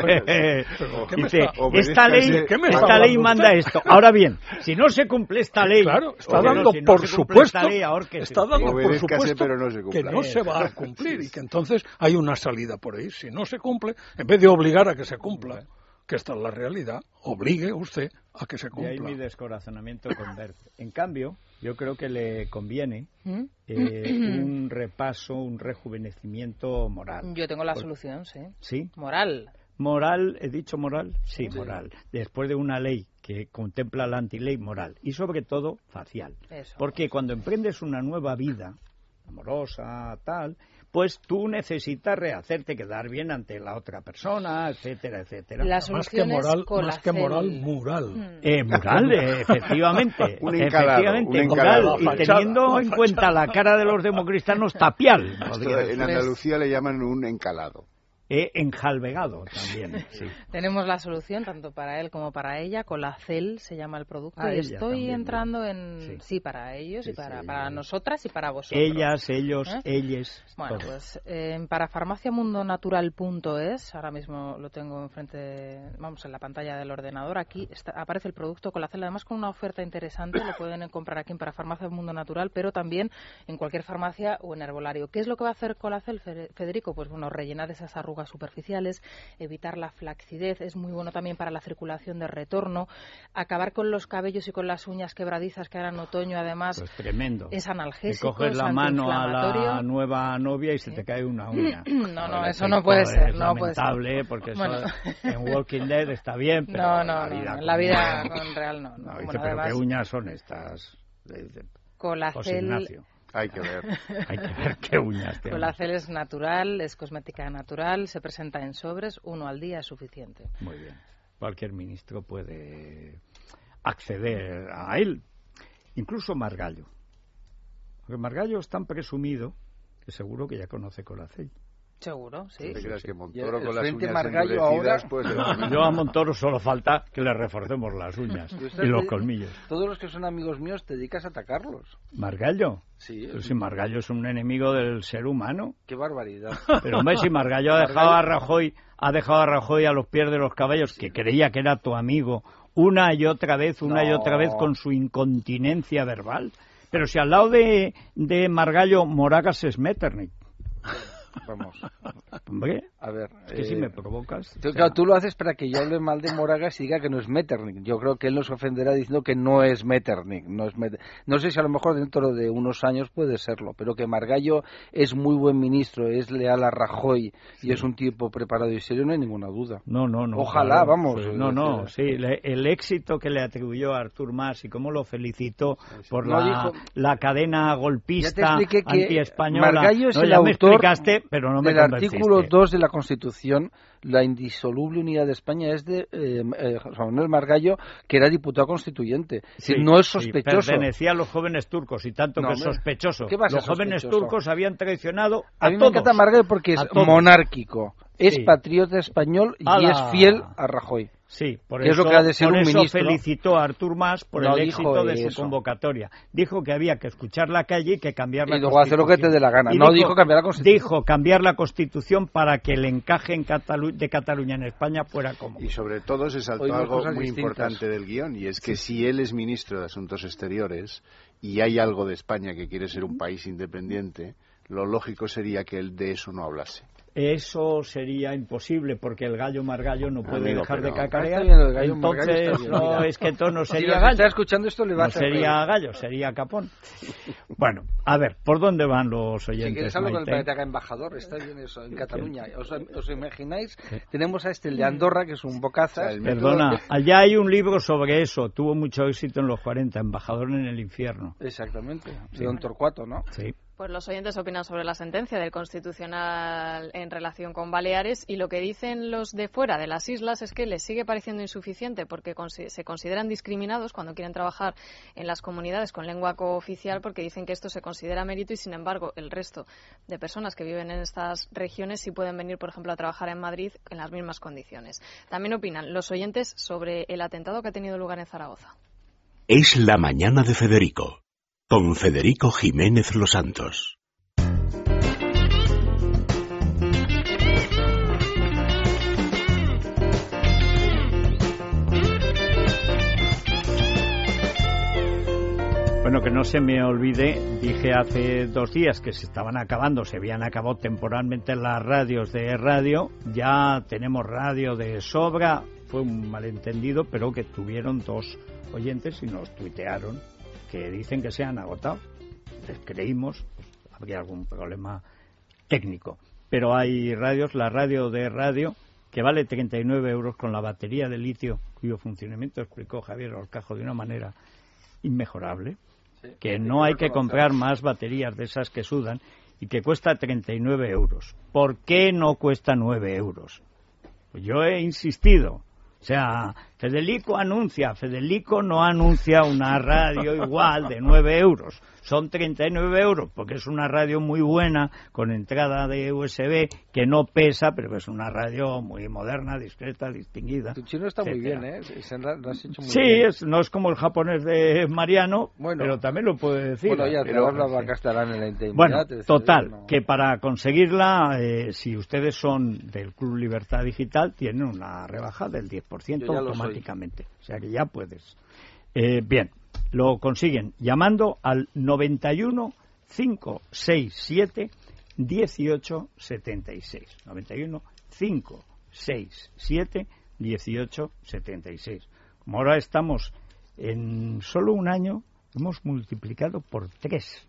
está- esta ley, ¿qué me esta está ley hablando manda usted? esto. Ahora bien, si no se cumple esta ley, Claro, está bueno, dando si no por se cumple supuesto, esta ley, ahorquese. está dando por Obedézcase, supuesto pero no se que cumpla. no se va a cumplir y que entonces hay una salida por ahí. Si no se cumple, en vez de obligar a que se cumpla, que esta es la realidad, obligue usted a que se Y ahí mi cumpla. descorazonamiento con Wert. En cambio, yo creo que le conviene ¿Mm? eh, un repaso, un rejuvenecimiento moral. Yo tengo la Por- solución, sí. ¿Sí? Moral. Moral, ¿he dicho moral? Sí, Sí. moral. Después de una ley que contempla la antiley, moral. Y sobre todo, facial. Eso. Porque cuando emprendes una nueva vida, amorosa, tal, pues tú necesitas rehacerte, quedar bien ante la otra persona, etcétera, etcétera. La Más que solución es moral, con más la que cel. moral, mural. Mm. Eh, moral, eh, efectivamente. Un encalado, efectivamente, un moral. encalado. Y La fachada, teniendo la en fachada. cuenta la cara de los democristianos, tapial. Esto podría en decir. Andalucía le llaman un encalado. Eh, enjalbegado también, sí. Tenemos la solución tanto para él como para ella. Colacel se llama el producto Ah, y ella estoy también, entrando en sí. sí, para ellos Sí, y para, sí, para ellos. nosotras y para vosotros. Ellas, ellos, ¿Eh? ellas, Bueno, todos. pues eh, para farmaciamundonatural punto es, ahora mismo lo tengo enfrente, vamos, en la pantalla del ordenador, aquí está, aparece el producto Colacel, además con una oferta interesante, lo pueden comprar aquí en para Farmacia Mundo Natural, pero también en cualquier farmacia o en herbolario. ¿Qué es lo que va a hacer Colacel, Federico? Pues bueno, rellenar esas arrugas superficiales, evitar la flacidez, es muy bueno también para la circulación de retorno, acabar con los cabellos y con las uñas quebradizas que ahora en otoño además Pues tremendo. es Te analgésico, coges es la mano a la antiinflamatorio. nueva novia y se Sí. te cae una uña. No, no, El eso no efecto puede ser, es no puede ser. lamentable, porque eso Bueno. en Walking Dead está bien, pero No, en no, la no, vida no, en con la vida uña- con real no. no. No, dice, Bueno, pero además, ¿qué uñas son estas? Le dice, José Colacel, Ignacio. Hay que ver. Hay que ver qué uñas tiene. Colacel es natural, es cosmética natural, se presenta en sobres, uno al día es suficiente. Muy bien. Cualquier ministro puede acceder a él, incluso Margallo. Porque Margallo es tan presumido que seguro que ya conoce Colacel. Seguro, sí. ¿No te creas que Y Montoro el con las Frente uñas Margallo endurecidas, ahora- pues, Yo a Montoro solo falta que le reforcemos las uñas Y usted y los te- colmillos. Todos los que son amigos míos te dedicas a atacarlos. ¿Margallo? Sí, Pero si Margallo es un enemigo del ser humano. qué barbaridad. Pero hombre, si Margallo ha dejado a Rajoy, ha dejado a Rajoy a los pies de los caballos, que creía que era tu amigo, una y otra vez, una y No. otra vez con su incontinencia verbal. Pero si al lado de, de Margallo Moragas es Metternich. Vamos, Hombre, a ver. es que si eh, me provocas. Tú, o sea, claro, tú lo haces para que yo hable mal de Moragas y diga que no es Metternich. Yo creo que él nos ofenderá diciendo que no es Metternich. No, es Met- no sé si a lo mejor dentro de unos años puede serlo, pero que Margallo es muy buen ministro, es leal a Rajoy y es un tipo preparado y serio, no hay ninguna duda. No, no, no. Ojalá, claro, vamos, sí, es no, no, decir, sí. le- el éxito que le atribuyó a Artur Mas y cómo lo felicitó por No la, dijo- la cadena Ya te golpista expliqué que antiespañola. Margallo es No, el ya me autor explicaste, pero no me del artículo convenciste. dos de la Constitución. La indisoluble unidad de España es de eh, eh, José Manuel Margallo, que era diputado constituyente. Sí, Sí, no es sí, sospechoso. pertenecía a los jóvenes turcos y tanto No, que es hombre, sospechoso. ¿qué va a ser Los jóvenes sospechoso? turcos habían traicionado a, A mí me todos. encanta Margallo porque es A todos. monárquico, es Sí. patriota español y ¡Hala! es fiel a Rajoy. Sí, por ¿Qué eso, es lo que ha de ser por un eso ministro? felicitó a Artur Mas por No el dijo éxito de eso. su convocatoria. Dijo que había que escuchar la calle y que cambiar la Y luego Constitución. hacer lo que te dé la gana. Y No dijo cambiar la Constitución. Dijo cambiar la Constitución para que el encaje en Catalu- de Cataluña en España fuera cómodo. Y sobre todo se saltó Oímos algo cosas muy distintas. importante del guión, y es que si él es ministro de Asuntos Exteriores y hay algo de España que quiere ser un país independiente, lo lógico sería que él de eso no hablase. Eso sería imposible porque el gallo margallo no puede Amigo, dejar de pero- cacarear. Está bien, el gallo margallo Entonces, está bien, no, mira. es que esto no Si sería nos gallo. está escuchando esto le va a No hacer sería reír. gallo, sería capón. Bueno, a ver, ¿por dónde van los Si oyentes? quieres algo con el Maite? planeta embajador, está bien eso, en Cataluña. ¿Os, os imagináis? Tenemos a este, el de Andorra, que es un bocazas. O sea, el método- Perdona, allá hay un libro sobre eso, tuvo mucho éxito en los cuarenta, Embajador en el infierno. Exactamente, de Don Torcuato, ¿no? Sí. Pues los oyentes opinan sobre la sentencia del Constitucional en relación con Baleares, y lo que dicen los de fuera de las islas es que les sigue pareciendo insuficiente porque consi- se consideran discriminados cuando quieren trabajar en las comunidades con lengua cooficial, porque dicen que esto se considera mérito y, sin embargo, el resto de personas que viven en estas regiones sí pueden venir, por ejemplo, a trabajar en Madrid en las mismas condiciones. También opinan los oyentes sobre el atentado que ha tenido lugar en Zaragoza. Es la mañana de Federico, con Federico Jiménez Los Santos. Bueno, que no se me olvide, dije hace dos días que se estaban acabando, se habían acabado temporalmente las radios de radio, ya tenemos radio de sobra, fue un malentendido, pero que tuvieron dos oyentes y nos tuitearon que dicen que se han agotado. Les creímos, pues, habría algún problema técnico. Pero hay radios, la radio de radio, que vale treinta y nueve euros con la batería de litio, cuyo funcionamiento explicó Javier Orcajo de una manera inmejorable, Sí, que no hay que comprar más baterías de esas que sudan y que cuesta treinta y nueve euros. ¿Por qué no cuesta nueve euros? Pues yo he insistido. O sea, Federico anuncia, Federico no anuncia una radio igual de nueve euros. Son treinta y nueve euros porque es una radio muy buena con entrada de U S B que no pesa, pero es una radio muy moderna, discreta, distinguida. Tu chino está muy etcétera. bien, ¿eh? Se lo lo has hecho muy Sí, bien. es, no es como el japonés de Mariano, Bueno. pero también lo puede decir. Bueno, ya te Pero- hablaba castellano en la intimidad. Bueno, te decía, total, no. que para conseguirla, eh, si ustedes son del Club Libertad Digital, tienen una rebaja del diez por ciento Yo ya lo automáticamente. O sea que ya puedes. Eh, bien, lo consiguen llamando al noventa y uno, cinco seis siete, dieciocho setenta y seis. noventa y uno, cinco seis siete, dieciocho setenta y seis. Como ahora estamos en solo un año, hemos multiplicado por tres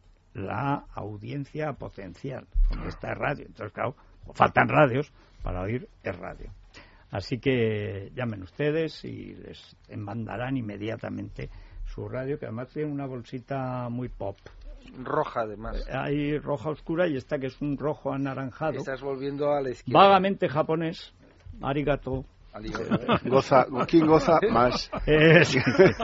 la audiencia potencial con esta radio. Entonces, claro, faltan radios para oír es radio. Así que llamen ustedes y les mandarán inmediatamente su radio, que además tiene una bolsita muy pop. Roja, además. Hay roja oscura y esta que es un rojo anaranjado. Estás volviendo a la izquierda. Vagamente japonés. Arigato. Goza, ¿quién goza más? Es...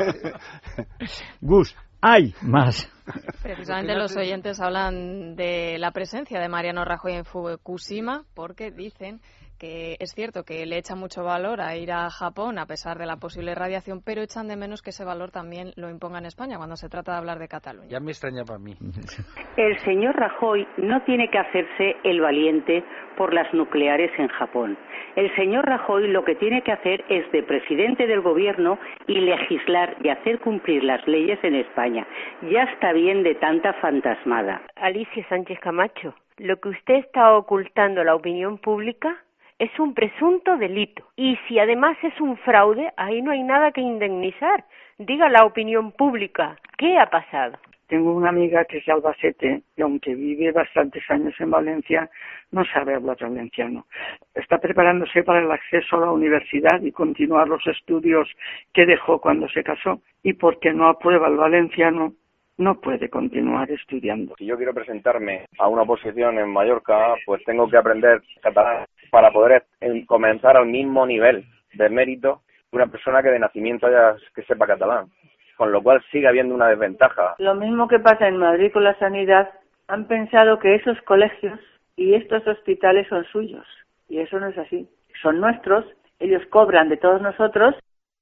Gus, hay más. Precisamente los oyentes hablan de la presencia de Mariano Rajoy en Fukushima porque dicen que es cierto que le echa mucho valor a ir a Japón a pesar de la posible radiación, pero echan de menos que ese valor también lo imponga en España cuando se trata de hablar de Cataluña. Ya me extraña para mí. El señor Rajoy no tiene que hacerse el valiente por las nucleares en Japón. El señor Rajoy lo que tiene que hacer es de presidente del gobierno y legislar y hacer cumplir las leyes en España. Ya está bien de tanta fantasmada. Alicia Sánchez Camacho, lo que usted está ocultando a la opinión pública es un presunto delito. Y si además es un fraude, ahí no hay nada que indemnizar. Diga a la opinión pública, ¿qué ha pasado? Tengo una amiga que es de Albacete y aunque vive bastantes años en Valencia, no sabe hablar valenciano. Está preparándose para el acceso a la universidad y continuar los estudios que dejó cuando se casó. Y porque no aprueba el valenciano, no puede continuar estudiando. Si yo quiero presentarme a una oposición en Mallorca, pues tengo que aprender catalán para poder comenzar al mismo nivel de mérito que una persona que de nacimiento haya que sepa catalán, con lo cual sigue habiendo una desventaja. Lo mismo que pasa en Madrid con la sanidad, han pensado que esos colegios y estos hospitales son suyos, y eso no es así. Son nuestros ellos cobran de todos nosotros.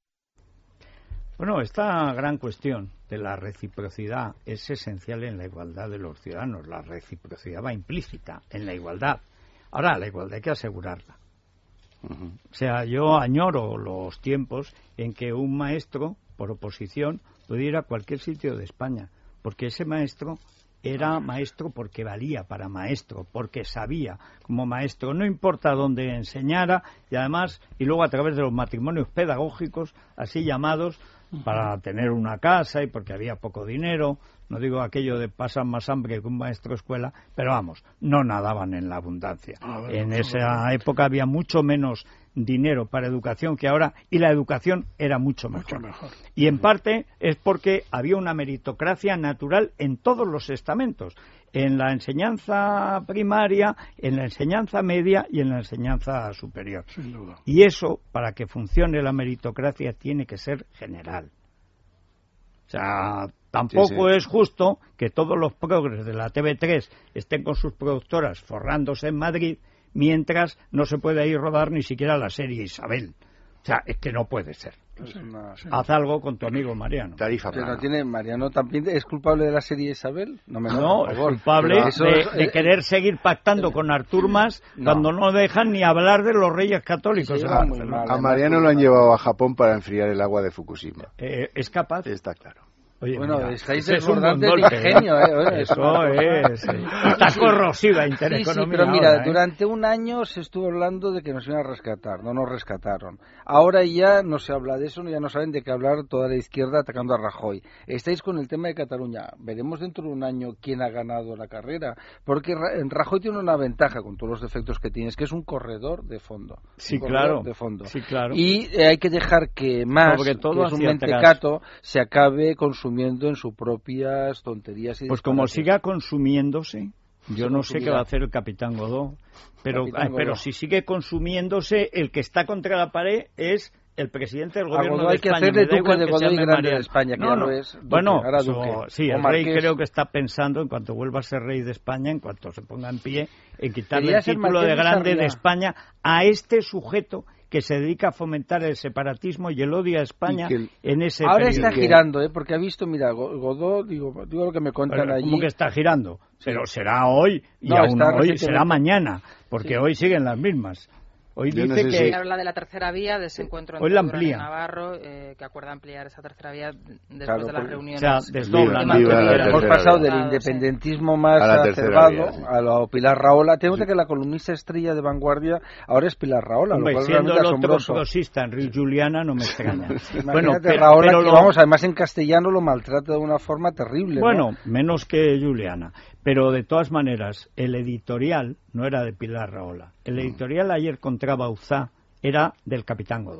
Bueno, esta gran cuestión de la reciprocidad es esencial en la igualdad de los ciudadanos. La reciprocidad va implícita en la igualdad. Ahora, la igualdad hay que asegurarla. Uh-huh. O sea, yo añoro los tiempos en que un maestro, por oposición, podía ir a cualquier sitio de España, porque ese maestro era maestro porque valía para maestro, porque sabía como maestro, no importa dónde enseñara, y además, y luego a través de los matrimonios pedagógicos, así llamados, para tener una casa y porque había poco dinero, no digo aquello de pasan más hambre que un maestro de escuela, pero vamos, no nadaban en la abundancia. Ver, en esa época había mucho menos dinero para educación que ahora, y la educación era mucho mejor. Mucho mejor. Y en parte es porque había una meritocracia natural en todos los estamentos, en la enseñanza primaria, en la enseñanza media y en la enseñanza superior. Sin duda. Y eso, para que funcione la meritocracia, tiene que ser general. O sea, tampoco sí, sí. es justo que todos los progres de la T V tres estén con sus productoras forrándose en Madrid, mientras no se puede ir rodar ni siquiera la serie Isabel. O sea, es que no puede ser. Es una, sí. Haz algo con tu amigo Mariano. Tarifa plana. No tiene, Mariano también es culpable de la serie Isabel. No, me no, no es culpable de, es, de querer seguir pactando con Artur Mas no. cuando no dejan ni hablar de los reyes católicos. Sí, a, mal, a Mariano lo han llevado a Japón para enfriar el agua de Fukushima. Eh, ¿Es capaz? Está claro. Oye, bueno, mira, estáis desbordando el ingenio, ¿eh? Eso es. Sí. Está corrosiva Intereconomía. Sí, sí, pero mira, ahora, ¿eh? durante un año se estuvo hablando de que nos iban a rescatar, no nos rescataron. Ahora ya no se habla de eso, ya no saben de qué hablar toda la izquierda atacando a Rajoy. Estáis con el tema de Cataluña. Veremos dentro de un año quién ha ganado la carrera, porque Rajoy tiene una ventaja con todos los defectos que tiene, es que es un corredor de fondo. Sí, claro. De fondo. Sí, claro. Y eh, hay que dejar que Mas, que es un mentecato, se acabe con su consumiendo en sus propias tonterías y pues como siga consumiéndose, yo no sé qué va a hacer el capitán Godó, pero capitán Godó. pero si sigue consumiéndose, el que está contra la pared es el presidente del gobierno de España. Hay que hacerle duque de Godó y grande de España, que no, ya no. lo es. Duque, bueno, duque. sí, el rey creo que está pensando, en cuanto vuelva a ser rey de España, en cuanto se ponga en pie, en quitarle el título de grande de España a este sujeto que se dedica a fomentar el separatismo y el odio a España el, en ese ahora periodo. Está girando, ¿eh? Porque ha visto, mira, Godó, digo, digo lo que me cuentan pero, allí. ¿Cómo que está girando? Sí. Pero será hoy, y no, aún hoy, será mañana, porque sí. hoy siguen las mismas. Hoy Yo dice no sé que... Si... Habla de la tercera vía, de ese encuentro hoy la amplía. en Navarro, eh, que acuerda ampliar esa tercera vía después claro, de las porque, reuniones. O sea, desdoblan. Hemos pasado del independentismo sí. más a acervado sí. a la Pilar Rahola. Tengo sí. que la columnista estrella de Vanguardia ahora es Pilar Rahola. Hombre, lo cual siendo es el otro asombroso. prosista en Río Juliana no me extraña. bueno, pero, Rahola, pero que, lo... vamos, además en castellano lo maltrata de una forma terrible. Bueno, ¿no? menos que Juliana. Pero de todas maneras, el editorial no era de Pilar Rahola. El editorial ayer contra Bauzá era del capitán Godó.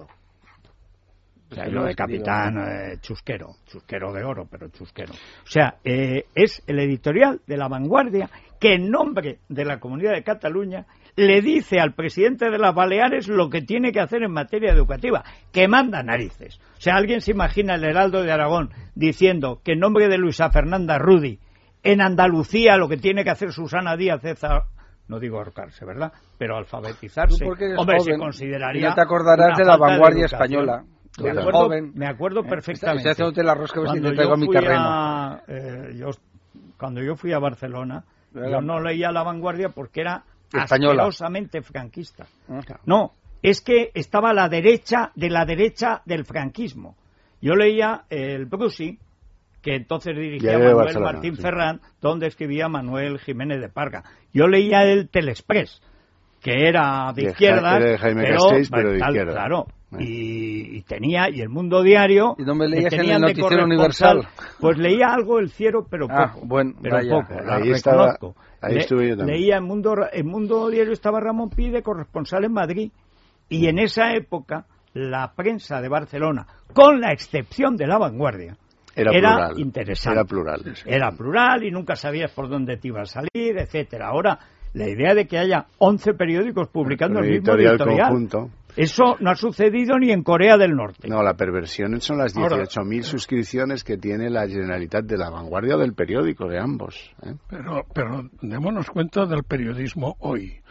O sea, lo de capitán eh, chusquero, chusquero de oro, pero chusquero. O sea, eh, es el editorial de La Vanguardia que en nombre de la Comunidad de Cataluña le dice al presidente de las Baleares lo que tiene que hacer en materia educativa, que manda narices. O sea, alguien se imagina el Heraldo de Aragón diciendo que en nombre de Luisa Fernanda Rudy, en Andalucía lo que tiene que hacer Susana Díaz es... No digo ahorcarse, ¿verdad? Pero alfabetizarse. Hombre, joven, se consideraría. No te acordarás de la Vanguardia española. Me acuerdo, me acuerdo perfectamente. ¿Eh? Haciéndote la rosca si te traigo a mi terreno. A, eh, yo, cuando yo fui a Barcelona, ¿verdad? Yo no leía La Vanguardia porque era española. Asquerosamente franquista. Uh-huh. No, es que estaba a la derecha de la derecha del franquismo. Yo leía el Brusi, que entonces dirigía Manuel Barcelona, Martín sí. Ferrán, donde escribía Manuel Jiménez de Parga. Yo leía el Telexpress, que era de, de izquierda, era de Jaime pero, Castells, pero de izquierda. Claro, bueno. y, y tenía, y el Mundo Diario... ¿Y no me leías en el Noticiero Universal? Pues leía algo El Ciero, pero poco. Ah, bueno, pero vaya, poco, la ahí reconozco. Estaba, ahí Le, estuve yo también. Leía en Mundo, en Mundo Diario estaba Ramón Pide, corresponsal en Madrid, y en esa época la prensa de Barcelona, con la excepción de La Vanguardia, Era, era plural, interesante. Era plural. Era plural y nunca sabías por dónde te iba a salir, etcétera. Ahora, la idea de que haya once periódicos publicando el, el mismo editorial, editorial conjunto. Eso no ha sucedido ni en Corea del Norte. No, la perversión son las dieciocho mil suscripciones que tiene la Generalitat de La Vanguardia del periódico, de ambos. ¿eh? Pero, pero démonos cuenta del periodismo hoy.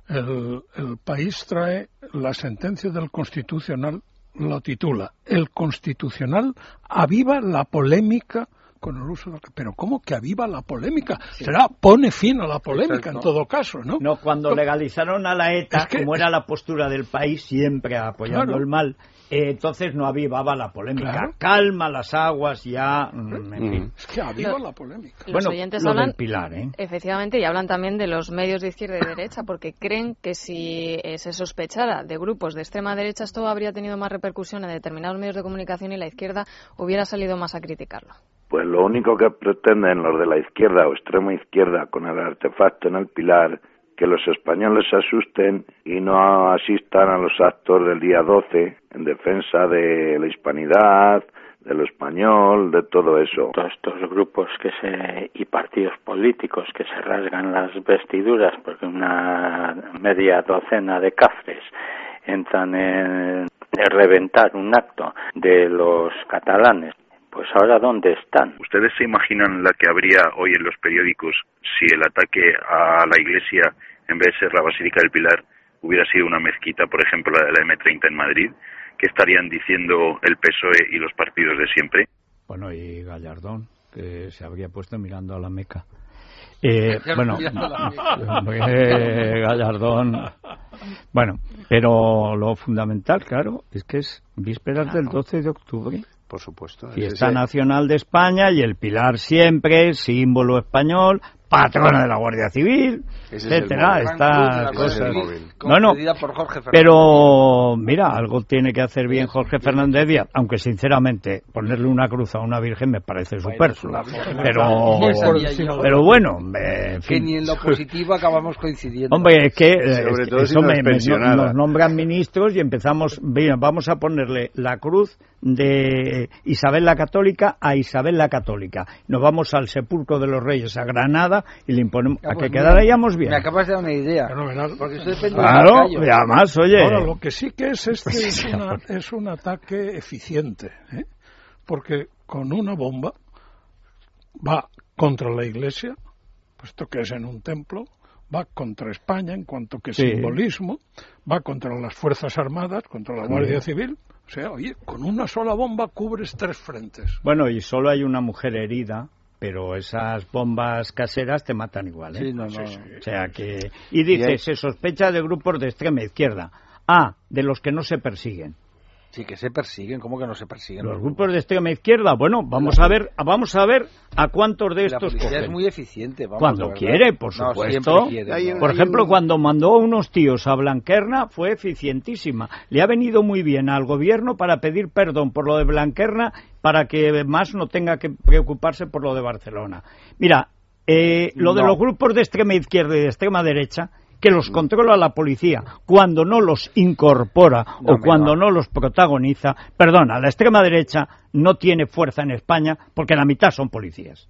el, el país trae la sentencia del Constitucional, lo titula El Constitucional aviva la polémica con el uso de... Pero ¿cómo que aviva la polémica? Sí. Será pone fin a la polémica. Exacto. En todo caso, ¿no? No, cuando ¿Cómo? legalizaron a la ETA, es que... como era la postura del país, siempre apoyando claro. el mal, eh, entonces no avivaba la polémica. Claro. Calma las aguas ya, mm, en fin. Es que aviva lo, la polémica. Los bueno, oyentes lo hablan, del Pilar, ¿eh? Efectivamente, y hablan también de los medios de izquierda y derecha, porque creen que si eh, se sospechara de grupos de extrema derecha, esto habría tenido más repercusión en determinados medios de comunicación y la izquierda hubiera salido más a criticarlo. Pues lo único que pretenden los de la izquierda o extrema izquierda con el artefacto en el Pilar, que los españoles se asusten y no asistan a los actos del día doce en defensa de la hispanidad, de lo español, de todo eso. Todos estos grupos que se y partidos políticos que se rasgan las vestiduras porque una media docena de cafres entran en reventar un acto de los catalanes. Pues ahora, ¿dónde están? ¿Ustedes se imaginan la que habría hoy en los periódicos si el ataque a la iglesia, en vez de ser la Basílica del Pilar, hubiera sido una mezquita, por ejemplo, la de la eme treinta en Madrid? ¿Qué estarían diciendo el P S O E y los partidos de siempre? Bueno, y Gallardón, que se habría puesto mirando a la Meca. Eh, bueno, eh, Gallardón. Bueno, pero lo fundamental, claro, es que es vísperas claro. del doce de octubre. Por supuesto. Fiesta ese... Nacional de España y el Pilar siempre, símbolo español, patrona de la Guardia Civil, ese etcétera, estas cosas. Bueno, pero mira, algo tiene que hacer bien Jorge Fernández Díaz, aunque sinceramente ponerle una cruz a una virgen me parece superfluo. Pero, pero bueno, en fin. Que ni en lo positivo acabamos coincidiendo. Hombre, es que sobre todo eso si no me, me, nos nombran ministros y empezamos, bien, vamos a ponerle la cruz de Isabel la Católica a Isabel la Católica. Nos vamos al sepulcro de los Reyes a Granada y le imponemos ah, pues a que quedaríamos bien. Me acabas de dar una idea. Porque claro, y además, oye. Ahora, lo que sí que es este es, una, es un ataque eficiente, ¿eh? Porque con una bomba va contra la Iglesia, puesto que es en un templo, va contra España en cuanto que sí. simbolismo, va contra las Fuerzas Armadas, contra la Guardia sí. Civil. O sea, oye, con una sola bomba cubres tres frentes. Bueno, y solo hay una mujer herida, pero esas bombas caseras te matan igual, ¿eh? Sí, no, no. Sí, sí. O sea que... Y dice, ¿Y se sospecha de grupos de extrema izquierda. Ah, de los que no se persiguen. Sí, que se persiguen, ¿cómo que no se persiguen? Los grupos de extrema izquierda, bueno, vamos a ver, vamos a ver a cuántos de estos cogen. La policía es muy eficiente, vamos. Cuando quiere, por supuesto. No, quiere, por ejemplo, un... cuando mandó a unos tíos a Blanquerna fue eficientísima. Le ha venido muy bien al gobierno para pedir perdón por lo de Blanquerna, para que más no tenga que preocuparse por lo de Barcelona. Mira, eh, lo no. de los grupos de extrema izquierda y de extrema derecha, que los controla la policía cuando no los incorpora no, o cuando no. no los protagoniza, perdona, la extrema derecha no tiene fuerza en España porque la mitad son policías.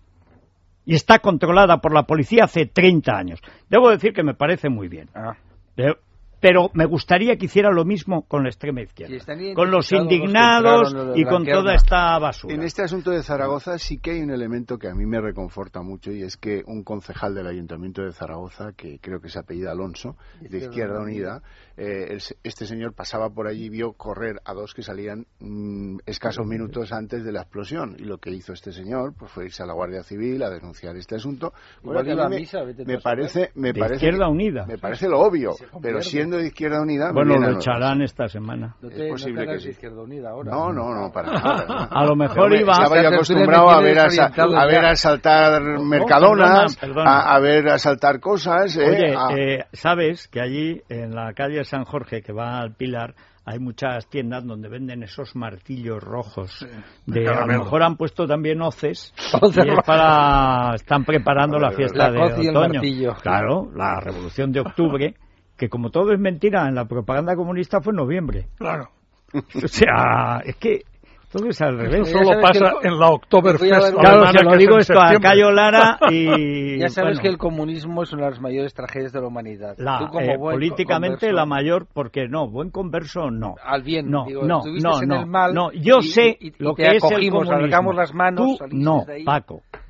Y está controlada por la policía hace treinta años. Debo decir que me parece muy bien. Ah. De, pero me gustaría que hiciera lo mismo con la extrema izquierda, si con los indignados los y con toda esta basura. En este asunto de Zaragoza sí que hay un elemento que a mí me reconforta mucho, y es que un concejal del Ayuntamiento de Zaragoza, que creo que se apellida Alonso, de Izquierda Unida, eh, el, este señor pasaba por allí y vio correr a dos que salían mmm, escasos minutos antes de la explosión, y lo que hizo este señor pues fue irse a la Guardia Civil a denunciar este asunto. Igual iba a misa, me, me parece, me de parece Izquierda Unida. Me parece lo obvio, pero siendo de Izquierda Unida... Bueno, lo echarán esta semana. No te, es posible no que sí. Izquierda Unida ahora. No, no, no, para nada. A lo mejor me, iba... Estaba yo acostumbrado a ver, a, a ver asaltar no, mercadonas, perdona, perdona. A, a ver asaltar cosas... Eh, Oye, a... eh, ¿sabes que allí, en la calle San Jorge, que va al Pilar, hay muchas tiendas donde venden esos martillos rojos? Sí, de, a lo mejor han puesto también hoces y es para, están preparando la fiesta la de otoño. Claro, la Revolución de Octubre, que como todo es mentira, en la propaganda comunista fue en noviembre. Claro. O sea, es que todo es al revés. Solo pasa que... en la Oktoberfest. Claro, se lo digo esto a Cayo Lara y... Ya sabes bueno, que el comunismo es una de las mayores tragedias de la humanidad. La, Tú como eh, buen políticamente converso, la mayor, porque no, buen converso no. Al bien, no, digo, no, estuviste no, en no, el mal no, yo y, sé y, y lo te que es el comunismo. comunismo. Las manos, Tú no, de ahí. Paco.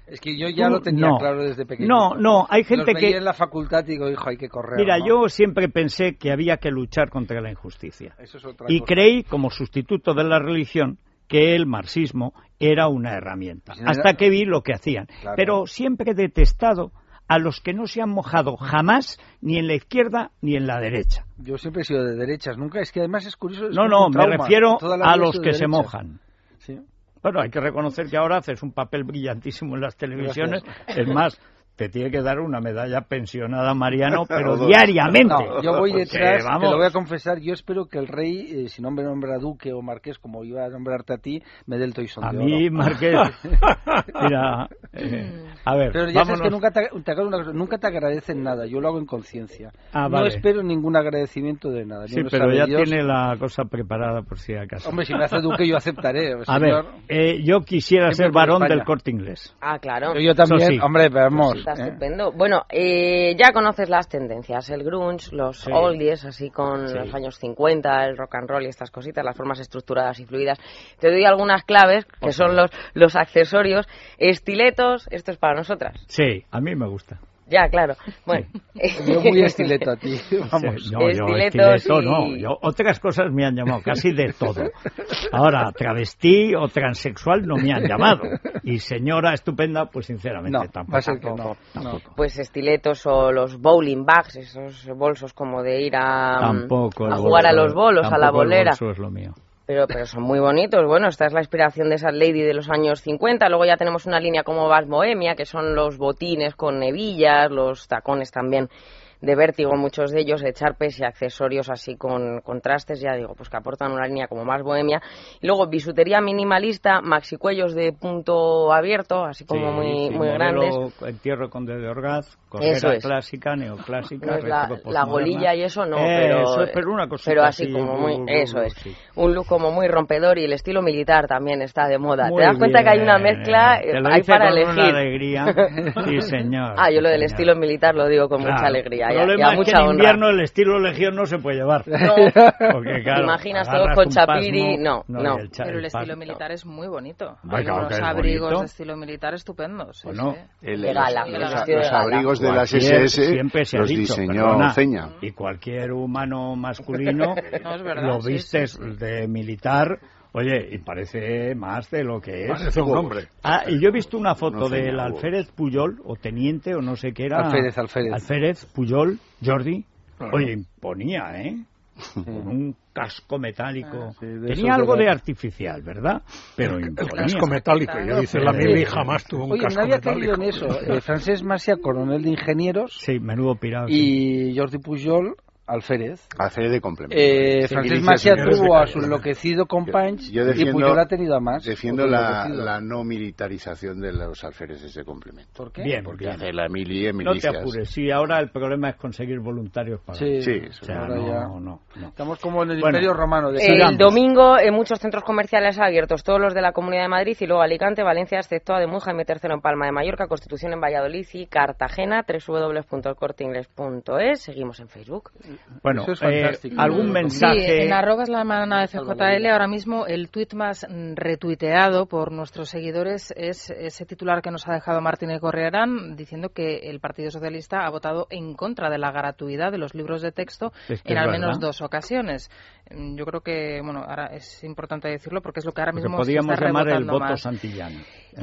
Es que yo ya lo tenía no, claro desde pequeño. No, no, hay gente Los veía que... en la facultad y digo, hijo, hay que correr. Mira, ¿no? yo siempre pensé que había que luchar contra la injusticia. Eso es otra y cosa. creí, como sustituto de la religión, que el marxismo era una herramienta, Pues era... hasta que vi lo que hacían. Claro. Pero siempre he detestado a los que no se han mojado jamás ni en la izquierda ni en la derecha. Yo siempre he sido de derechas, nunca, es que además es curioso... Es no, no, me refiero a los que se mojan. Sí. Bueno, hay que reconocer que ahora haces un papel brillantísimo en las televisiones. Gracias. Es más, te tiene que dar una medalla pensionada, Mariano, pero diariamente. No, yo voy detrás, vamos. Te lo voy a confesar, yo espero que el rey, eh, si no me nombra duque o marqués, como iba a nombrarte a ti, me dé el toisón a de oro. A mí, marqués, mira, eh, a ver, pero ya vámonos. sabes que nunca te, te, una cosa, nunca te agradecen nada, yo lo hago en conciencia. Ah, no vale. espero ningún agradecimiento de nada. Sí, pero ya Dios. Tiene la cosa preparada por si acaso. Hombre, si me hace duque yo aceptaré. A señor. ver, eh, yo quisiera ser varón del Corte Inglés. Ah, claro. Yo, yo también, sí. hombre, vamos. Está ¿eh? estupendo. Bueno, eh, ya conoces las tendencias, el grunge, los sí. oldies, así con sí. los años cincuenta, el rock and roll y estas cositas, las formas estructuradas y fluidas. Te doy algunas claves, que son los, los accesorios, estiletos, esto es para nosotras. Sí, a mí me gusta. Ya, claro. Bueno, sí. Yo muy estileto a ti. Vamos. Sí, no, Estiletos yo estileto y... no. Yo, otras cosas me han llamado, casi de todo. Ahora, travesti o transexual no me han llamado. Y señora estupenda, pues sinceramente no, tampoco. Va a ser que no, tampoco. Pues estiletos o los bowling bags, esos bolsos como de ir a, tampoco a jugar bolso, a los bolos, a la bolera. El bolso es lo mío. Pero, pero son muy bonitos. Bueno, esta es la inspiración de esa lady de los años cincuenta. Luego ya tenemos una línea como Vas Bohemia, que son los botines con hebillas, los tacones también de Vértigo, muchos de ellos, echarpes y accesorios así con contrastes, ya digo, pues que aportan una línea como más bohemia. Y luego bisutería minimalista, maxicuellos de punto abierto, así como sí, muy, sí, muy grandes. Entierro con de Orgaz, correa clásica, neoclásica, no es la, la golilla y eso no, eh, pero, eso es, pero, una cosita pero así, así como muy, uh, eso uh, es, sí. un look como muy rompedor y el estilo militar también está de moda. Muy Te das cuenta bien, que hay una mezcla, eh, hay para con elegir. Una alegría. Sí, señor. Ah, yo lo del señor. estilo militar lo digo con claro. mucha alegría. El ya, problema ya es mucha que en honra. invierno el estilo legión no se puede llevar. No, porque, claro, imaginas todos con chapiri, no, no. no. El Pero el estilo militar es muy bonito. Hay claro unos abrigos bonito. de estilo militar estupendos. Sí, bueno, sí. El, de gala, los, los, los abrigos de las S S siempre se ha los dicho, diseñó perdona, Ceña. Y cualquier humano masculino no, es verdad, lo sí, vistes sí, sí. de militar. Oye, y parece más de lo que es. Parece un hombre. Ah, y yo he visto una foto no del nada, alférez Puyol, o teniente, o no sé qué era. Alférez, Alférez. Alférez, Puyol, Jordi. Claro. Oye, imponía, ¿eh? Con un casco metálico. Sí, de Tenía algo de de artificial, ¿verdad? Pero el, imponía. el casco metálico. Ya dice, la Mili jamás tuvo un Oye, casco no había metálico. caído en eso. Eh, Francesc Macià, coronel de ingenieros. Sí, menudo pirado. Y sí. Jordi Pujol, alférez. Alférez de complemento. Eh, Francesc Macià tuvo a su enloquecido companys yo, yo defiendo, y Pujol ha tenido a más. Defiendo la, la no militarización de los alféreces de complemento. ¿Por qué? Bien, porque bien. hace la mili en No milicias. te apures, sí, ahora el problema es conseguir voluntarios para... Sí, sí eso o sea, ahora no, ya. no, no, no. Estamos como en el Bueno, Imperio Romano. De El sigamos. domingo en muchos centros comerciales abiertos, todos los de la Comunidad de Madrid y luego Alicante, Valencia, excepto Ademuz, Jaime tercero en Palma de Mallorca, Constitución en Valladolid y Cartagena, doble u doble u doble u punto el corte inglés punto es. Seguimos en Facebook. Bueno, Eso es eh, fantástico. algún mensaje... Sí, en arrobas la manana de F J L ahora mismo el tuit más retuiteado por nuestros seguidores es ese titular que nos ha dejado Martínez Corriarán diciendo que el Partido Socialista ha votado en contra de la gratuidad de los libros de texto es que en es al verdad. menos dos ocasiones. Yo creo que, bueno, ahora es importante decirlo porque es lo que ahora mismo Porque podríamos se está llamar el rebotando voto más. santillano.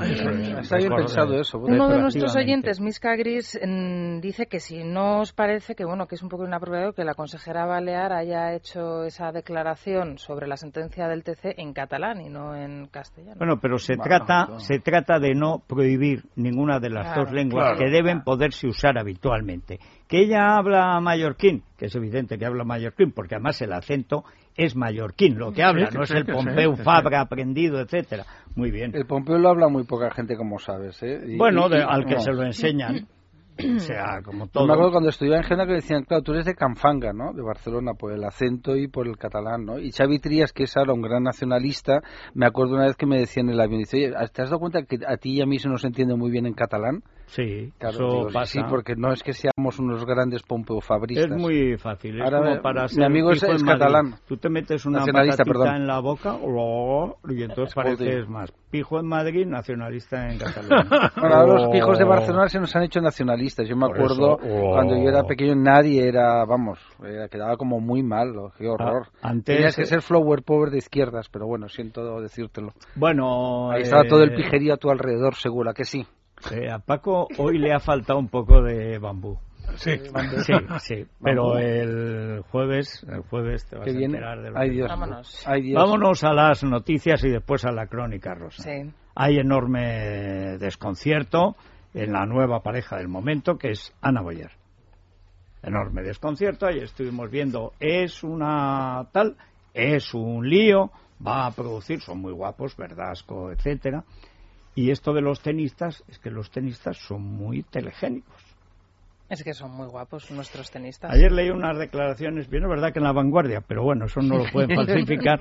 Está bien pensado eso. Uno de nuestros oyentes, Misca Gris, dice que si no os parece que bueno que es un poco inapropiado que la consejera Balear haya hecho esa declaración sobre la sentencia del T C en catalán y no en castellano. Bueno, pero se Bueno, trata claro. se trata de no prohibir ninguna de las Claro, dos lenguas claro, que deben claro. poderse usar habitualmente. Que ella habla mallorquín, que es evidente que habla mallorquín, porque además el acento es mallorquín, lo que habla, Sí, no sí, es el sí, Pompeu sí, Fabra aprendido, etcétera. Muy bien. El Pompeu lo habla muy poca gente, como sabes. ¿eh? Y, Bueno, y- de- y- al que no. se lo enseñan, o sea, como Yo todo. me acuerdo cuando estudiaba en Génova que decían, claro, tú eres de Canfanga, ¿no? De Barcelona, por el acento y por el catalán, ¿no? Y Xavi Trías, que es ahora un gran nacionalista, me acuerdo una vez que me decía en el avión, dice, oye, ¿te has dado cuenta que a ti y a mí se nos entiende muy bien en catalán? Sí, claro, eso digo, pasa. Sí, porque no es que seamos unos grandes pompeofabristas. Es muy fácil. Es Ahora, como para mi amigo es, es catalán. Tú te metes una nacionalista, patatita perdón. en la boca y entonces pareces más pijo en Madrid, nacionalista en Cataluña. Bueno, ahora los pijos de Barcelona se nos han hecho nacionalistas. Yo me Por acuerdo eso, oh. cuando yo era pequeño nadie era, vamos, era, quedaba como muy mal, qué horror. Ah, antes, Tenías que ser flower power de izquierdas, pero bueno, siento decírtelo. Bueno, ahí eh, estaba todo el pijerío a tu alrededor, segura que sí. Eh, a Paco hoy le ha faltado un poco de bambú. Sí, sí, sí. Pero el jueves, el jueves te vas a enterar de lo Ay, que Dios. Vámonos. Ay, Dios. Vámonos a las noticias y después a la crónica, Rosa. Sí. Hay enorme desconcierto en la nueva pareja del momento, que es Ana Boyer. Enorme desconcierto. Ahí estuvimos viendo, es una tal, es un lío, va a producir, son muy guapos, Verdasco, etcétera. Y esto de los tenistas, es que los tenistas son muy telegénicos. Es que son muy guapos nuestros tenistas. Ayer leí unas declaraciones, bien es verdad que en La Vanguardia, pero bueno, eso no lo pueden falsificar,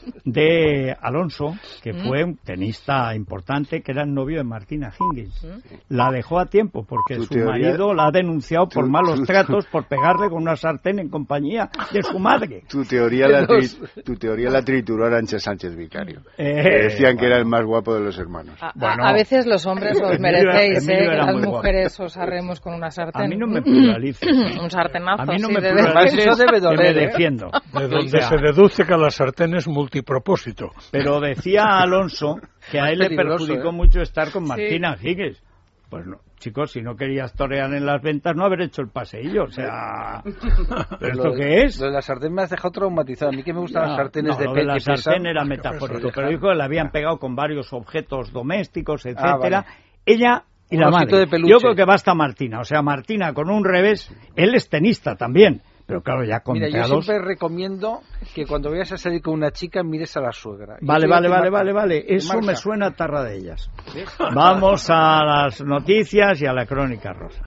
de Alonso, que ¿Mm? fue un tenista importante, que era el novio de Martina Hingis. ¿Mm? La dejó a tiempo porque su teoría? marido la ha denunciado por tu, malos tu, tratos, por pegarle con una sartén en compañía de su madre. Tu teoría la, tri, tu teoría la trituró Arancha Sánchez Vicario. Eh, que decían bueno. que era el más guapo de los hermanos. A, bueno, a veces los hombres os merecéis, eh, que las mujeres guapo. Os arremos con una sartén. A mí no me pluralices. Un sartenazo. A mí no sí, me de pluralices, eso debe doler, me ¿eh? defiendo. De donde o sea, se deduce que la sartén es multipropósito. Pero decía Alonso que a él le perjudicó ¿eh? mucho estar con Martina sí. Hingis. Pues no, chicos, si no querías torear en las ventas, no haber hecho el paseillo, o sea... ¿Pero esto qué es? Lo de la sartén me has dejado traumatizado. A mí que me gustan no, las sartenes no, de lo pe de la que sartén pesan. Era metafórico, pero dijo que le habían pegado con varios objetos domésticos, etcétera. Ah, vale. Ella... Y un la madre. De peluche. Yo creo que basta Martina, o sea, Martina con un revés, él es tenista también, pero claro, ya con Mira, peados... yo siempre recomiendo que cuando vayas a salir con una chica mires a la suegra. Vale, vale, vale, vale, vale, eso me suena a tarra de ellas. ¿Sí? Vamos a las noticias y a la crónica rosa.